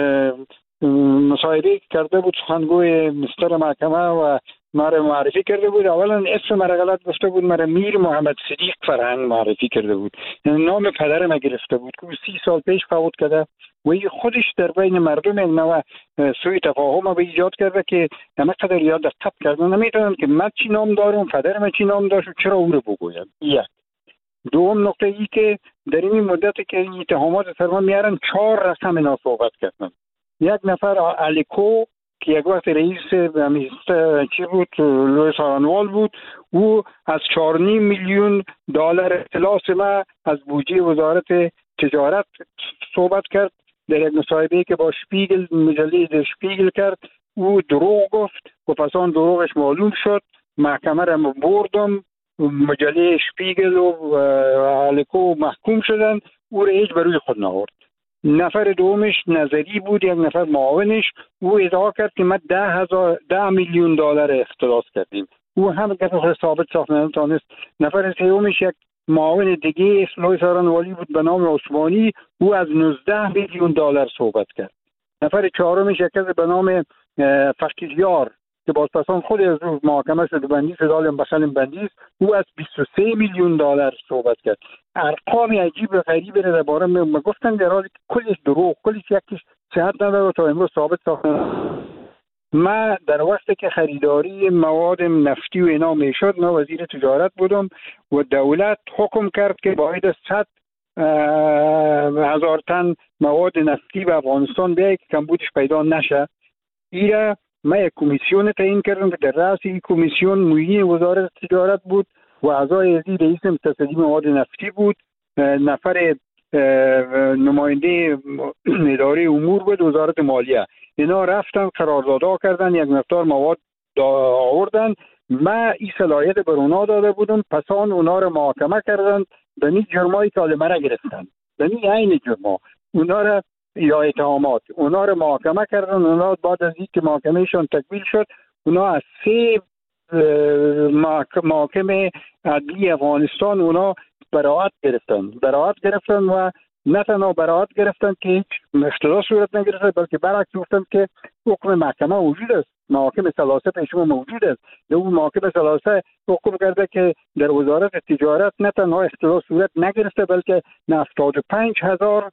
مصاحبه کرده بود سخنگوی مستر محکمه و مرا معرفی کرده بود. اولا اسم مرا غلط گفته بود، مرا میر محمد صدیق فرهنگ معرفی کرده بود، یعنی نام پدرم گرفته بود که سی سال پیش فوت کرده و این خودش در بین مردم این نوع سوی تفاهم به ایجاد کرده که همه قدر یاد دقت کردن نمیتونم که من چی نام دارم، پدرم چی نام داشت و چرا او رو بگویم. یک دوم نکته ای که در این مدت که این اتهامات سر ما میارن چهار رقم اینا صحبت کردن. یک نفر الیکو که یک وقت رئیس همیست چی بود لوی سارانوال بود، او از چهار و نیم میلیون دلار اختلاس ما از بودجه وزارت تجارت صحبت کرد. در یک مصاحبه که با شپیگل مجله در شپیگل کرد او دروغ گفت و پس آن دروغش معلوم شد. محکمه را بردم، مجله شپیگل و الیکو محکوم شدن، او را هیچ بروی خود نآورد. نفر دومش نظری بود، یک نفر معاونش، او ادعا کرد که ما ده هزار ده میلیون دلار اختلاس کردیم. او هم گفت ثابت ساخت نتونست. نفر سومش یک معاون دیگه لوی سارانوالی بود به نام عثمانی، او از نوزده میلیون دلار صحبت کرد. نفر چهارمش یک کس به نام فقیریار که بازپسان خود از محاکمه شده بندی فدال بخل بندی، او از بیست و سه میلیون دلار صحبت کرد. ارقام عجیب و غریب را درباره ما گفتن، در حالی که کلش دروغ، کلش یکیش صحت نداره تا امروز ثابت ساختن. ما در وقتی که خریداری مواد نفتی و اینا میشد، من وزیر تجارت بودم و دولت حکم کرد که باید صد هزار تن مواد نفتی به افغانستان بیاید که کمبودش پیدا نشه. ایره ما یک کمیسیون تعیین کردم که در رأس این کمیسیون معین وزارت تجارت بود و اعضای ازی رئیس متصدی مواد نفتی بود، نفر نماینده اداره امور بود وزارت مالیه. اینا رفتن قراردادها کردن، یک مقدار مواد آوردن، ما این صلاحیت بر اونا داده بودم، پس آن اونا رو محاکمه کردن به این جرمایی که حال مرا گرفتن، به این عین جرما اونا رو یا اتهامات اونا رو محاکمه کردن. اونا بعد از اینکه محاکمهشون تکمیل شد، اونا از سه محاکمه عدلی افغانستان اونا براعت گرفتن براعت گرفتن و نه تنها براعت گرفتن که هیچ اختلاس صورت نگرفته، بلکه برعکس گفتن که حکم محکمه موجود است، محاکم ثلاثه پیشما موجود است. در اون محاکم ثلاثه حکم کرده که در وزارت تجارت نه تنها اختلاس صورت نگرفته، بلکه هفتاد و پنج هزار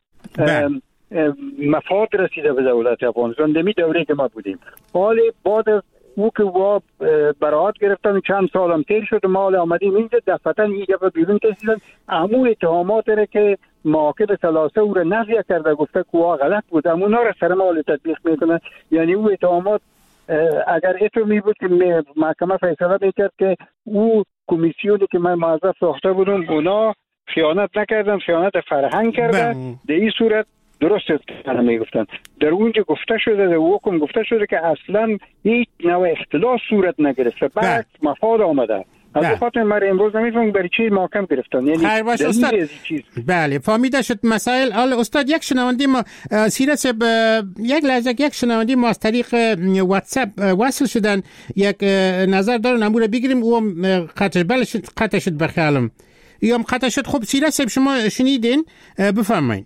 مفاد رسیده به دولت افغانستان در می دوره که ما بودیم. حال بعد از او که با براعت گرفتن چند سال هم تیر شد، ما آمدیم اینجا دفعتا این دفعه بیرون کشیدن همون اتهامات را که محاکم ثلاثه او را نفی کرده، گفته که او غلط بود، همونا را سر ما تطبیق میکنن. یعنی او اتهامات اگر اتو می بود که محکمه فیصله میکرد که او کمیسیونی که من موظف ساخته بودم اونا خیانت نکردن، خیانت فرهنگ کردن، در این صورت درست است میگفتن. در اونجا گفته شده، در حکم گفته شده که اصلا هیچ نوع اختلاس صورت نگرفته، بعد مفاد آمده. از خاطر من امروز نمیفهمم برای چی محکم گرفتن. یعنی خیر باش استاد. بله فهمیده شد مسائل. حالا استاد یک شنونده ما سیرت یک لحظه یک شنونده ما از طریق واتساپ وصل شدن، یک نظر دارن امور بگیریم. او قطع بله شد قطع شد بخیالم یا قطع شد. خب سیرت شما شنیدین، بفرمایید.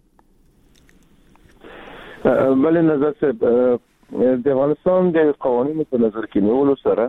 بله نظر صاحب، د افغانستان د قوانینو په نظر کې نیولو سره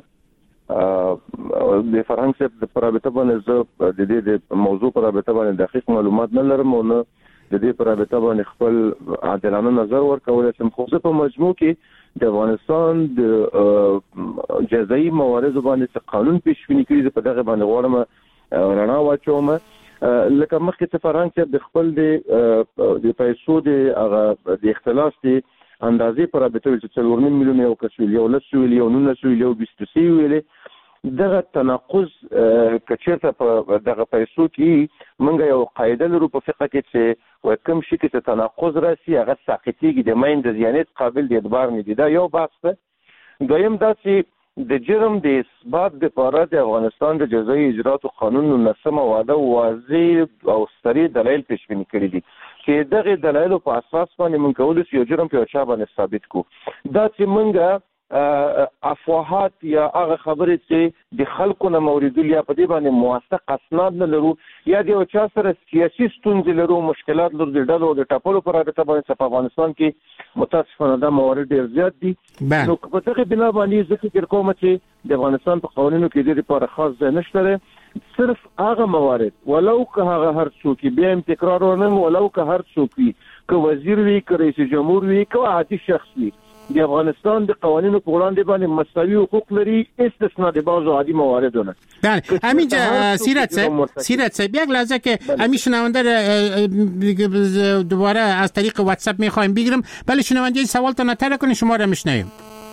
د فرهنګ صاحب د پرابطه باندې زه د دې د موضوع پرابطه باندې دقیق معلومات نه لرم او نه د دې پر رابطه باندې خپل عادلانه نظر ورکول چې خو په مجموع کې د افغانستان د جزایي مواردو باندې قانون پیشبینی کړی په دغه باندې غواړم رڼا واچوم. لکه مخکې څه فرهنګ چې د خپل د د پیسو د هغه د اختلاف د اندازې پر رابطه چې څلور نیم میلیون یو کس ویل یو لس ویل یو نولس ویل یو بیست سي ویل دغه تناقض کچېرته په دغه پیسو کې موږ یو قاعده لرو په فقه کې چې وکم شي چې تناقض راسي هغه ساقطيږي د ماین د زیانت قابل د اعتبار نه دي. دا یو بحث ده. دویم دا چې د جرم د اثبات لپاره د افغانستان د جزایي اجرات قانون نسمه واده واضح او صریح دلایل پیش بینی کړی دي چې دغه دلایل په اساس باندې موږ کولای شو جرم په چا باندې ثابت کو. دا چې موږ افواهات یا هغه خبرې چې د خلکو نه موریدل یا په دې باندې موثق اسناد نه لرو یا د چا سره سیاسي ستونزې لرو مشکلات لرو د ډلو د ټاپلو پر رابطه باندې په افغانستان کې متاسفانه دا موارد ډیر زیات دي. نو په دغه بنا باندې زه فکر کوم چې د افغانستان په قوانینو کې د لپاره خاص ځای نشته. صرف هغه موارد ولو که هغه هر څوک بیا هم تکرار ونم ولو که هر څوک وي که وزیر وي که رئیس جمهور وي که عادي شخص وي د افغانستان د قوانینو په وړاندې باندې مساوي حقوق لري استثناء د بعضو عادي مواردونه. بله همینجا سیرت صاحب سیرت صاحب یک لحظه که همین شنونده دوباره از طریق واتساپ میخوایم بگیرم. بله شنونده سوالتون مطرح کنید شما را میشنویم.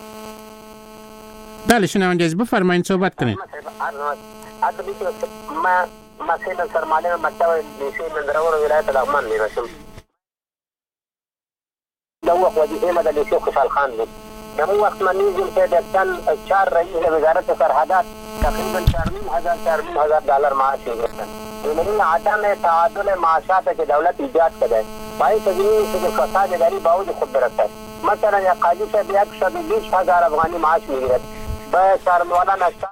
بله شنونده بفرمایید صحبت کنید. ما مثلا سرمایه مکتب دیسی مندرور ولایت لغمان میرسم. دو وقت وزیر مدد شیخ خوشحال خان بود. دو وقت من نیزم که دکتن چار رئیس وزارت سرحدات تقریبا چارمین هزار چارمین هزار دلار معاش میگرفتن. این عدم تعادل معاشات که دولت ایجاد کرده باعث تجمیل که فساد اداری باوجود خود برسد. مثلا یک قاضی سے یک سو بیس هزار افغانی معاش میگیرد و سرموالا نشتر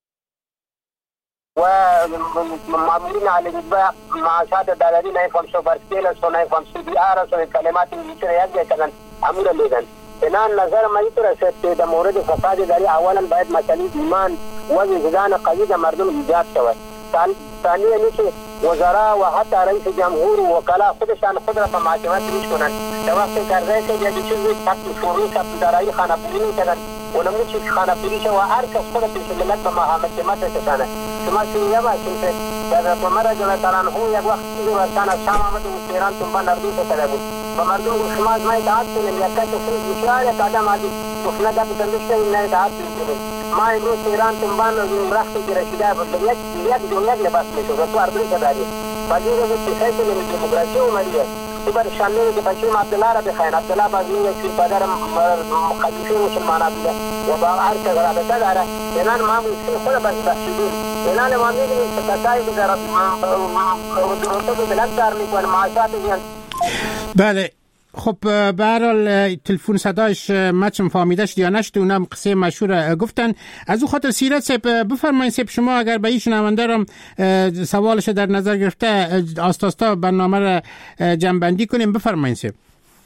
و معمولین علی معاشات دلاری نای فمسو برسکیل سو نای فمسو بیار سو کلمات میچر یک جایتن امور لیدن. بنان نظر ما اینطور است که در مورد فساد اداری اولا باید مسئله ایمان و وجدان قوی در مردم ایجاد شود. ثانیا نیست وزرا و حتی رئیس جمهور و وکلا خودشان خود را به محاکمات پیش کنند. در وقت کرده که یک چیزی ثبت فروش ثبت دارایی خانه‌پوری کنند و نمونه چیز خانه‌پوری شد و هر کس خود پیش ملت به محاکمات رساند. شما شنیده باشید که در عمر رضی الله تعالی عنه یک وقت چیزی ورسان از شام آمد و ایران تنبا نردوش کرده بود و مردم شما از ما اطاعت کنیم یک کس خود بسیار یک آدم عادی گفتنه دا بزنبشته این اطاعت کنیم. ما امروز ایران تنبا رختی که رشیده بود یک یک دنیا لباس میشود و تو اردوی کداری وزیر وزیر که من دموکراسی اومدیه تو بر شانه که بچیم عبدالله را بخواین عبدالله بازمی یک پدر مقدسی مسلمان بوده و با هر که رابطه داره اینان ما مسلم خود بس بخشیدیم اینان ما میدونیم که کسایی که در درسته بلند دار میکنه معاشات میان. بله خب به هر حال تلفن صدایش مچم فهمیدش یا نشد اونم قصه مشهور گفتن. از او خاطر سیرت صاحب بفرمایید صاحب شما اگر به این شنونده رم سوالش در نظر گرفته آستاستا برنامه را جمع‌بندی کنیم بفرمایید صاحب.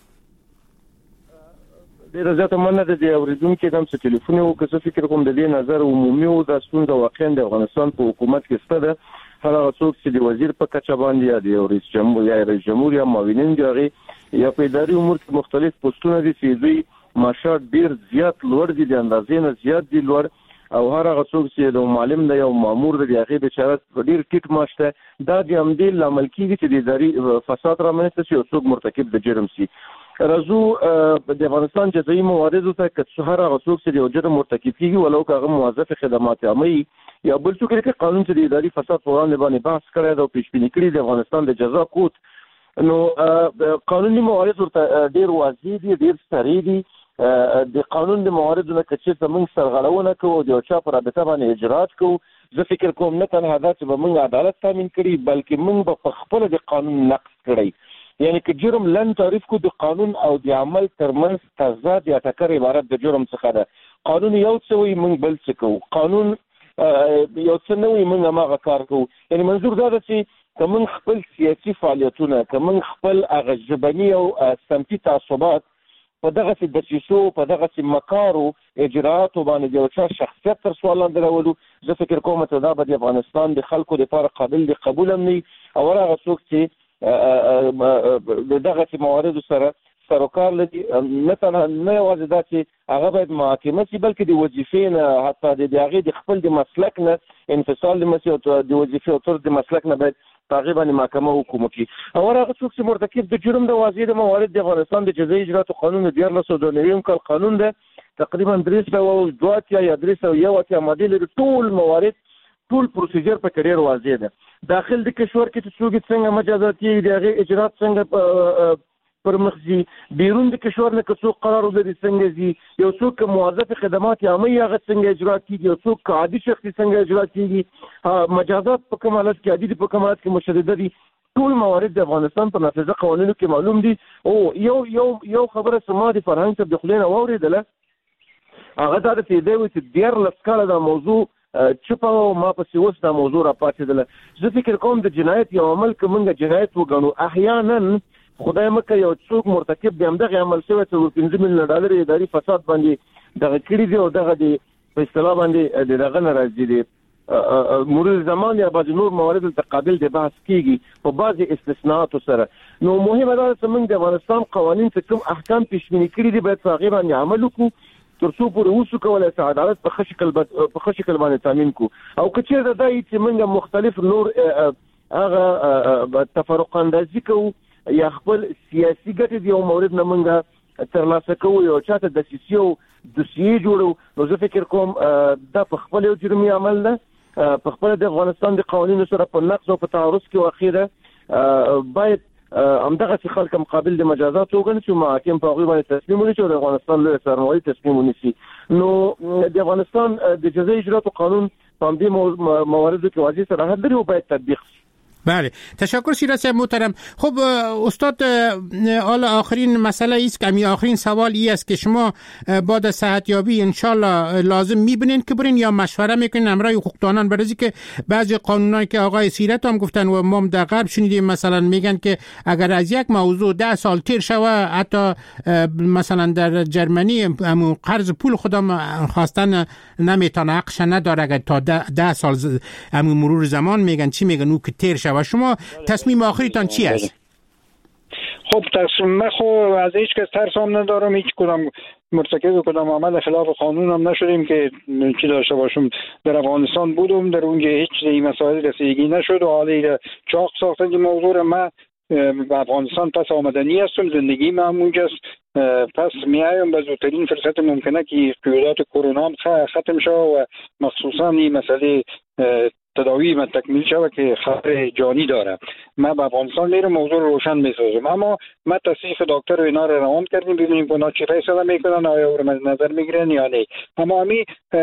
ډیره زیاته مننه د اوریدونکو دم څه ټلیفون او که څه فکر کوم د دې نظر عمومي او د ستونزه واقعا د افغانستان په حکومت کې ستده هر هغه څوک چې د وزیر په کچه باندې یا د رئیس جمهور یا رئیس جمهور یا معاونین دي یا په اداري امور کې مختلف پوسټونه دي چې دوی معاشات ډیر زیات لوړ دي د اندازې نه زیات دي لوړ او هر هغه څوک چې د معلم دی او مامور دی هغه بیچاره ډیر ټیټ معاش ته دا د همدې لامل کیږي چې د اداري فساد رامنځته شي او څوک مرتکب د جرم شي. راځو د افغانستان جزایي مواردو ته که هر هغه څوک چې د جرم مرتکب کیږي ولو که هغه موظف خدمات عامه یا بل څوک چې قانون چې د اداري فساد په وړاندې باندې بحث کړی دا پیش بینی کړی د افغانستان د جزا کود نو قانوني موارد ورته ډیر واضح دي ډیر صریح دي. د قانون د مواردو نه کچې ته موږ سرغړونه کوو د چا پر رابطه باندې اجرات کوو زه فکر کوم نه تنها دا چې به موږ عدالت تامین کړي بلکې موږ به په خپل د قانون نقض کړی یعنی که جرم لن تعریف کو د قانون او د عمل ترمنځ تضاد یا ټکر عبارت د جرم څخه ده. قانون یو څه وي موږ بل څه کوو قانون یو څه نه وي موږ هغه کار کوو. یعنی منظور دا ده چې که موږ خپل سیاسي فعالیتونه که موږ خپل هغه ژبني او سمتي تعصبات په دغسې دسیسو په دغسې مکارو اجرااتو باندې د یو چا شخصیت تر سوال لاندې راولو زه فکر کوم چې دا به د افغانستان د خلکو دپاره قابل د قبول هم نه وي او هر هغه څوک چې د دغه موارد سره سروکار لري. نه تنها نه یوازې دا چې هغه باید محاکمه شي بلکې د وظیفې نه حتی د هغې د خپل د مسلک نه انفصال لمسي او د وظیفې او تر د مسلک نه باید تقریبا محکمه حکم وکړي. او هغه څوک چې مرتکب د جرم د واضح د موارد د افغانستان د جزایي اجرااتو قانون دیارلس سوه نوي کال قانون ده تقریبا درې سوه دوه اتیا یا درې سوه یو اتیا مادې لري. ټول موارد ټول پروسیجر په ډېر واضح ده. داخل د کشور کې چې څوک څنګه مجازات کیږي د هغې اجرات څنګه پر مخ ځي، بیرون د کشور نه که څوک قرار ولري څنګه ځي، یو څوک موظف خدمات عامه هغه څنګه اجرا کیږي، یو څوک عادي شخصي څنګه اجرا کیږي، مجازات په کوم حالت کې عادي دي په کوم حالت کې مشدده دي. ټول موارد د افغانستان په نافذه قوانینو کې معلوم دي. او یو یو یو خبره سما د فرهنګ ته د خلینو واوریدله هغه دا چې دوی چې دیارلس کاله دا موضوع چپه او ما پسې اوس دا موضوع را پاتېدله. زه فکر کوم د جنایت یو عمل که موږ جنایت وګڼو احیانا خدای مکه یو څوک مرتکب دی همدغه عمل شوی څلور پنځه میلیونه ډالر اداري فساد باندې دغه کړي دي او دغه د په اصطلاح باندې د دغه نه راځي دی مرور زمان یا بعض نور موارد ته قابل د بحث کیږي په بعضې استثناءاتو سره. نو مهمه دا چې موږ د افغانستان قوانین چې کوم احکام پیشبیني کړي دي باید په هغې باندې عمل وکړو تر څو پورې وسو کولی چې عدالت په ښه شکل په ښه شکل باندې تامین کړو. او که چېرته دا وي چې موږ مختلف نور هغه تفرق اندازي کوو یا خپل سیاسي ګټې د یو مورد نه موږ ترلاسه کوو یو چاته دسیسې او دوسیې جوړو، نو زه فکر کوم دا په خپل یو جرمي عمل ده، په خپل د افغانستان د قوانینو سره په نقض او په تعرض کې واقع ده. باید همدغسې خلک مقابل د مجازات وګڼي چې محاکم په هغوی باندې تصمیم ونیسي او د افغانستان لویه څارنوالي تصمیم ونیسي. نو د افغانستان د جزایي اجرااتو قانون په همدې مواردو کې واضح صراحت لري او باید تطبیق شي. بله، تشکر شیراز صاحب محترم. خب استاد، حالا آخرین مسئله ایست که آخرین سوال ای است که شما بعد از صحتیابی انشالله لازم میبینین که برین یا مشوره میکنین امرای حقوقدانان؟ برای که بعضی قانونایی که آقای سیرت هم گفتن و ما در غرب شنیدیم مثلا میگن که اگر از یک موضوع ده سال تیر شوه، حتی مثلا در جرمنی همون قرض پول خودم خواستن نمیتونه، حقش نداره اگر تا ده, ده سال همون مرور زمان میگن چی میگن او که تیر شوه. و شما تصمیم آخریتان چی است؟ خب تصمیم من خب از هیچ کس ترسام ندارم، هیچ کدام مرتکب کدام عمل خلاف قانون هم نشدیم که چی داشته باشم. در افغانستان بودم، در اونجا هیچ این مسائل رسیدگی نشد و حالی چاق ساختن موضوع. من به افغانستان پس آمدنی هستم، زندگی من اونجاست، پس میایم به زودترین فرصت ممکنه که قیودات کرونا ختم شد و مخصوصا این مسئله تداوی من تکمیل شود که خطر جانی داره. من به افغانستان میرم، موضوع روشن میسازم، اما ما تصریح دکتر و اینا رو روان کردیم ببینیم که اونا چی فیصله میکنن، آیا او رو نظر میگیرن یا نه. اما امی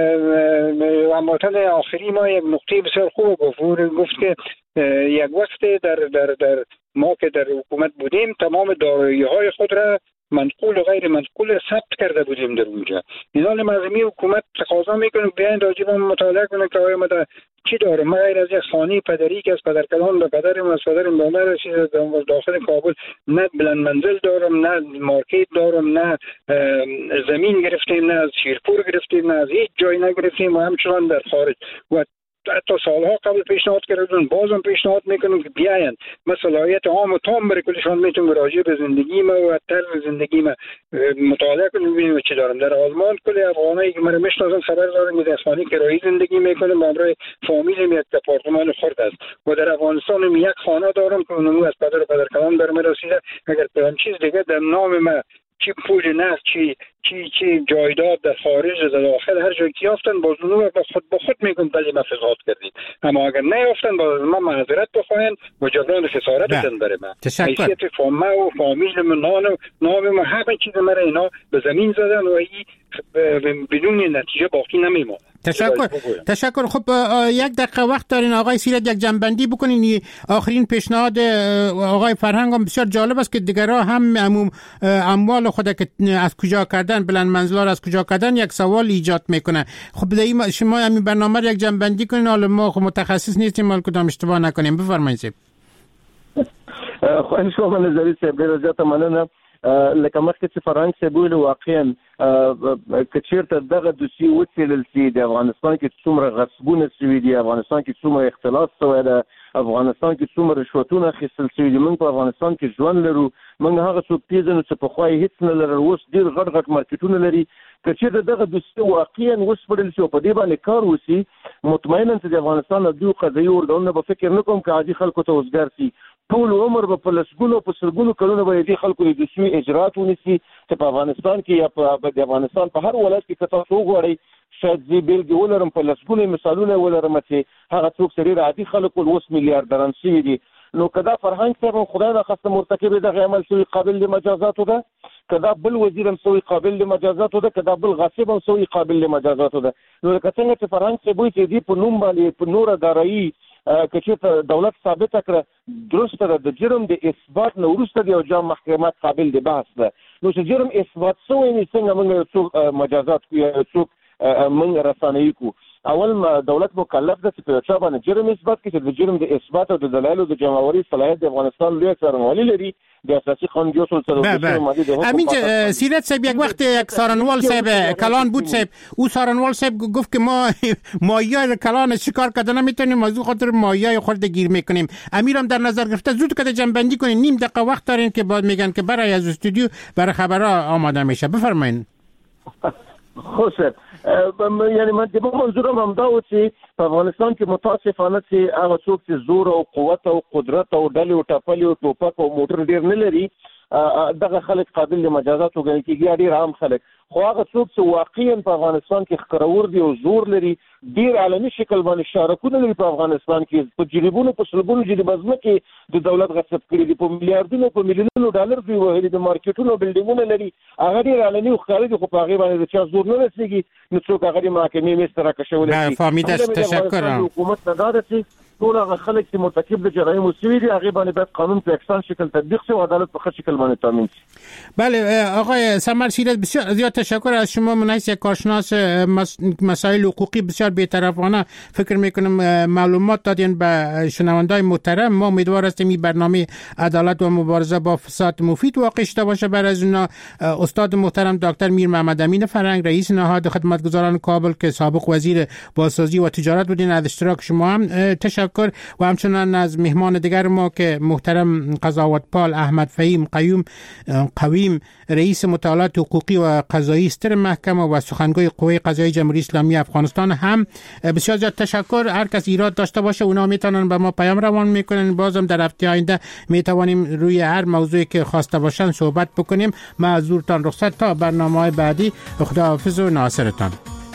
هموطن آخری ما یک نقطه بسیار خوب گفت، گفت که یک وقت در در در ما که در حکومت بودیم تمام دارایی های خود را منقول و غیر منقول ثبت کرده بودیم در اونجا. اینا لازمی حکومت تقاضا میکنه بیاین راجع به مطالعه کنه که آیا ما چی دارم. ما غیر از یک خانه پدری که از پدرکلان به پدرم از پدرم به من رسیده داخل کابل نه بلند منزل دارم، نه مارکت دارم، نه زمین گرفتیم، نه از شیرپور گرفتیم، نه از هیچ جای نگرفتیم و همچنان در خارج. و حتی سالها قبل پیشنهاد کردن، بازم پیشنهاد میکنم که بیاین ما صلاحیت عام و تام برای کلشان میتونم راجع به زندگی ما و طرز زندگی ما مطالعه کنیم ببینیم چی دارم. در آلمان کل افغانایی که من میشناسم خبر دارم که در خانه کرایی زندگی میکنم، برای فامیلم یک آپارتمان خرد است و در افغانستان یک خانه دارم که اونم از پدر و پدرکلان برام رسیده. اگر به هم چیز دیگه در نام ما چی پول نقد چی چی چی جایداد در خارج و داخل هر جایی که یافتن باز اونو با خود با خود میگن بله ما فساد کردیم، اما اگر نیافتن باز ما معذرت بخواین و جبران خسارت بدن برای ما. حیثیت فاما و فامیل من نام نام ما همه چیز مرا اینا به زمین زدن و این بدون نتیجه باقی نمیمونه. تشکر تشکر. خب یک دقیقه وقت دارین آقای سیرت، یک جنبندی بکنین. آخرین پیشنهاد آقای فرهنگ هم بسیار جالب است که دیگرها هم عموم اموال خود که از کجا کردن، بلند منزلار از کجا کردن، یک سوال ایجاد میکنه. خب بدهی شما همین برنامه یک جنبندی کنین، حالا ما متخصص نیستیم، مال کدام اشتباه نکنیم. بفرمایید. خواهش می‌کنم نظری صاحب، ډېر زیاته مننه. لکه مخکې چې فرهنګ صاحب ویل واقعا که چېرته دغه دوسیې وڅېړل سي د افغانستان کې څومره غصبونه سوي دي، افغانستان کې څومره اختلاس سوی ده، افغانستان کې څومره رشوتونه اخیستل سوي دي، موږ په افغانستان کې ژوند لرو، موږ هغه څوک پیژنو چې پخوا یې هېڅ نه لرل، اوس ډېر غټ غټ مارکیټونه لري. که چېرته دغه دوسیې واقعا وسپړل شي او په دې باندې کار وشي، مطمئنا چې د افغانستان د دوی قضایي ارګانونه به فکر نه کوم که عادي خلکو ته وزګار سي، ټول عمر به په لسګونو په سلګونو کلونه به دې خلکو د دوسیې اجرات ونیسي چې په افغانستان کې یا په د افغانستان په هر ولایت کې که تاسو وغواړئ شاید زه بېلګې ولرم په لسګونو مثالونه ولرم چې هغه څوک چې ډېر عادي خلک اوس میلیاردران شوي دي. نو که دا فرهنګ صاحب خدای ناخواسته مرتکب دغه عمل سوی قابل لمجازاتو ده، که دا بل وزیر هم سوی قابل لمجازاتو ده، که دا بل غاصب هم سوی قابل لمجازاتو ده. نو لکه څنګه چې فرهنګ صاحب وایي چې دې په نوم باندې په نوره دارایي که چېرته دولت ثابته کړه درسته ده، د جرم د اثبات نه وروسته د یو جام محکمات قابل د بحث ده. نو چې جرم اثبات شوی وي څنګه موږ یو څوک مجازات کړو یا یو څوک موږ رسانه‌یي کړو. اول دولت مکلف ده چې په چا باندې جرم اثبات کړي، چې د جرم د اثبات او د دلایلو د جمعوري صلاحیت د افغانستان لوی څارنوالي لري د اساسي قانون دو سال سال. همین سیرت صاحب یک وقت یک سارنوال صاحب کلان بود صاحب، او سارنوال صاحب گفت که ما مایه کلان شکار کردن نمیتونیم، از اون خاطر مایه خورد گیر میکنیم. امیرم در نظر گرفته زود کده جنبندی کنین، نیم دقیقه وقت دارین که بعد میگن که برای از استودیو برای خبرها آماده میشه. بفرمایید. خوش یعنی من د منظورم همدا و چې په افغانستان کې متاسفانه چې هغه څوک چې زور او قوت او قدرت او ډلې او ټپلې او ټوپک او موټر ډېر نه لري، دغه خلک قابل لمجازات وګڼل کېږي، ډېر عام خلک. خو هغه څوک چې واقعا په افغانستان کې ښکرور دي او زور لري، ډېر عالمي شکل باندې شارکونه لري په افغانستان کې، په جریبونو په سلګونو جریبه ځمکې د دولت غصب کړي دي، په میلیاردونو په میلیونونو ډالر دوی وهلي دي، مارکیټونه بلډینګونه لري، هغه ډېر عالمي او ښکاره دي، خو په هغې باندې د چا زور نه رسېږي، نو څوک هغه د محکمې میز ته راکشولی شي. فهمیده، تشکر. حکومت نه دا ده چې ټول هغه خلک چې مرتکب د جرایمو شوي دي هغې باندې باید قانون په یکسان شکل تطبیق شي و عدالت په ښه شکل باندې تامین شي. بله آقای سمر سیرت، بسیار زیاد تشکر از شما. من از یک کارشناس مسائل حقوقی بسیار بی‌طرفانه فکر میکنم معلومات دادین به شنوندای محترم. ما امیدوار هستیم این برنامه عدالت و مبارزه با فساد مفید واقع شده باشه. برای از اونا استاد محترم دکتر میر محمد امین فرنگ، رئیس نهاد خدمتگزاران کابل که سابق وزیر بازسازی و تجارت بودین، از اشتراک شما هم تشکر. و همچنان از مهمان دیگر ما که محترم قضاوتپال احمد فهیم قیوم قویم، رئیس مطالعات حقوقی و قضایی ستر محکمه و سخنگوی قوه قضایی جمهوری اسلامی افغانستان، هم بسیار زیاد تشکر. هر کس ایراد داشته باشه اونا میتونن به ما پیام روان میکنن، بازم در هفته آینده میتوانیم روی هر موضوعی که خواسته باشن صحبت بکنیم. معذورتان رخصت تا برنامه‌های بعدی. خداحافظ و ناصرتان.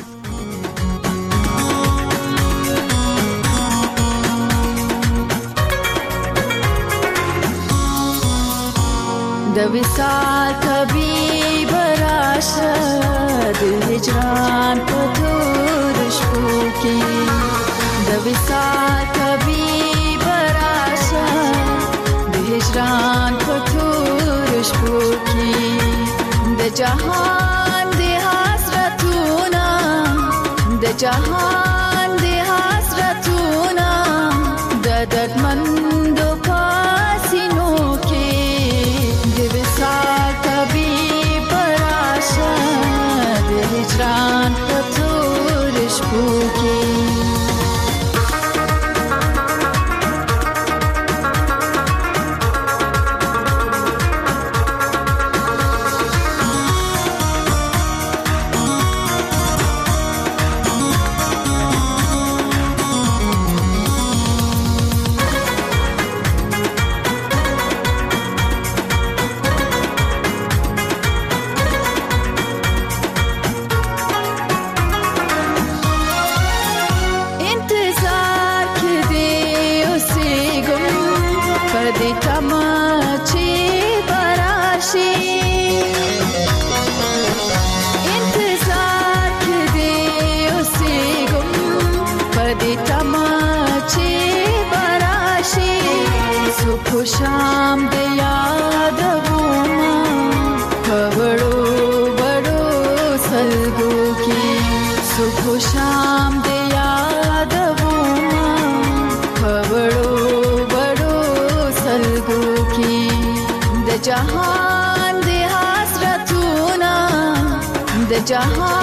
د وصال طبيب راشد هجران په تور شپو کې، د وصال طبيب راشد هجران په تور شپو کې، د جهان د حسرتونه د جهان د حسرتونه د دردمندو پاسینو کې هجران په تور شپو کې. شام د یاد وما خبرو بڑو سلگو کی، صبح شام د یاد وما خبرو بڑو سلگو کی، د جهان د जहां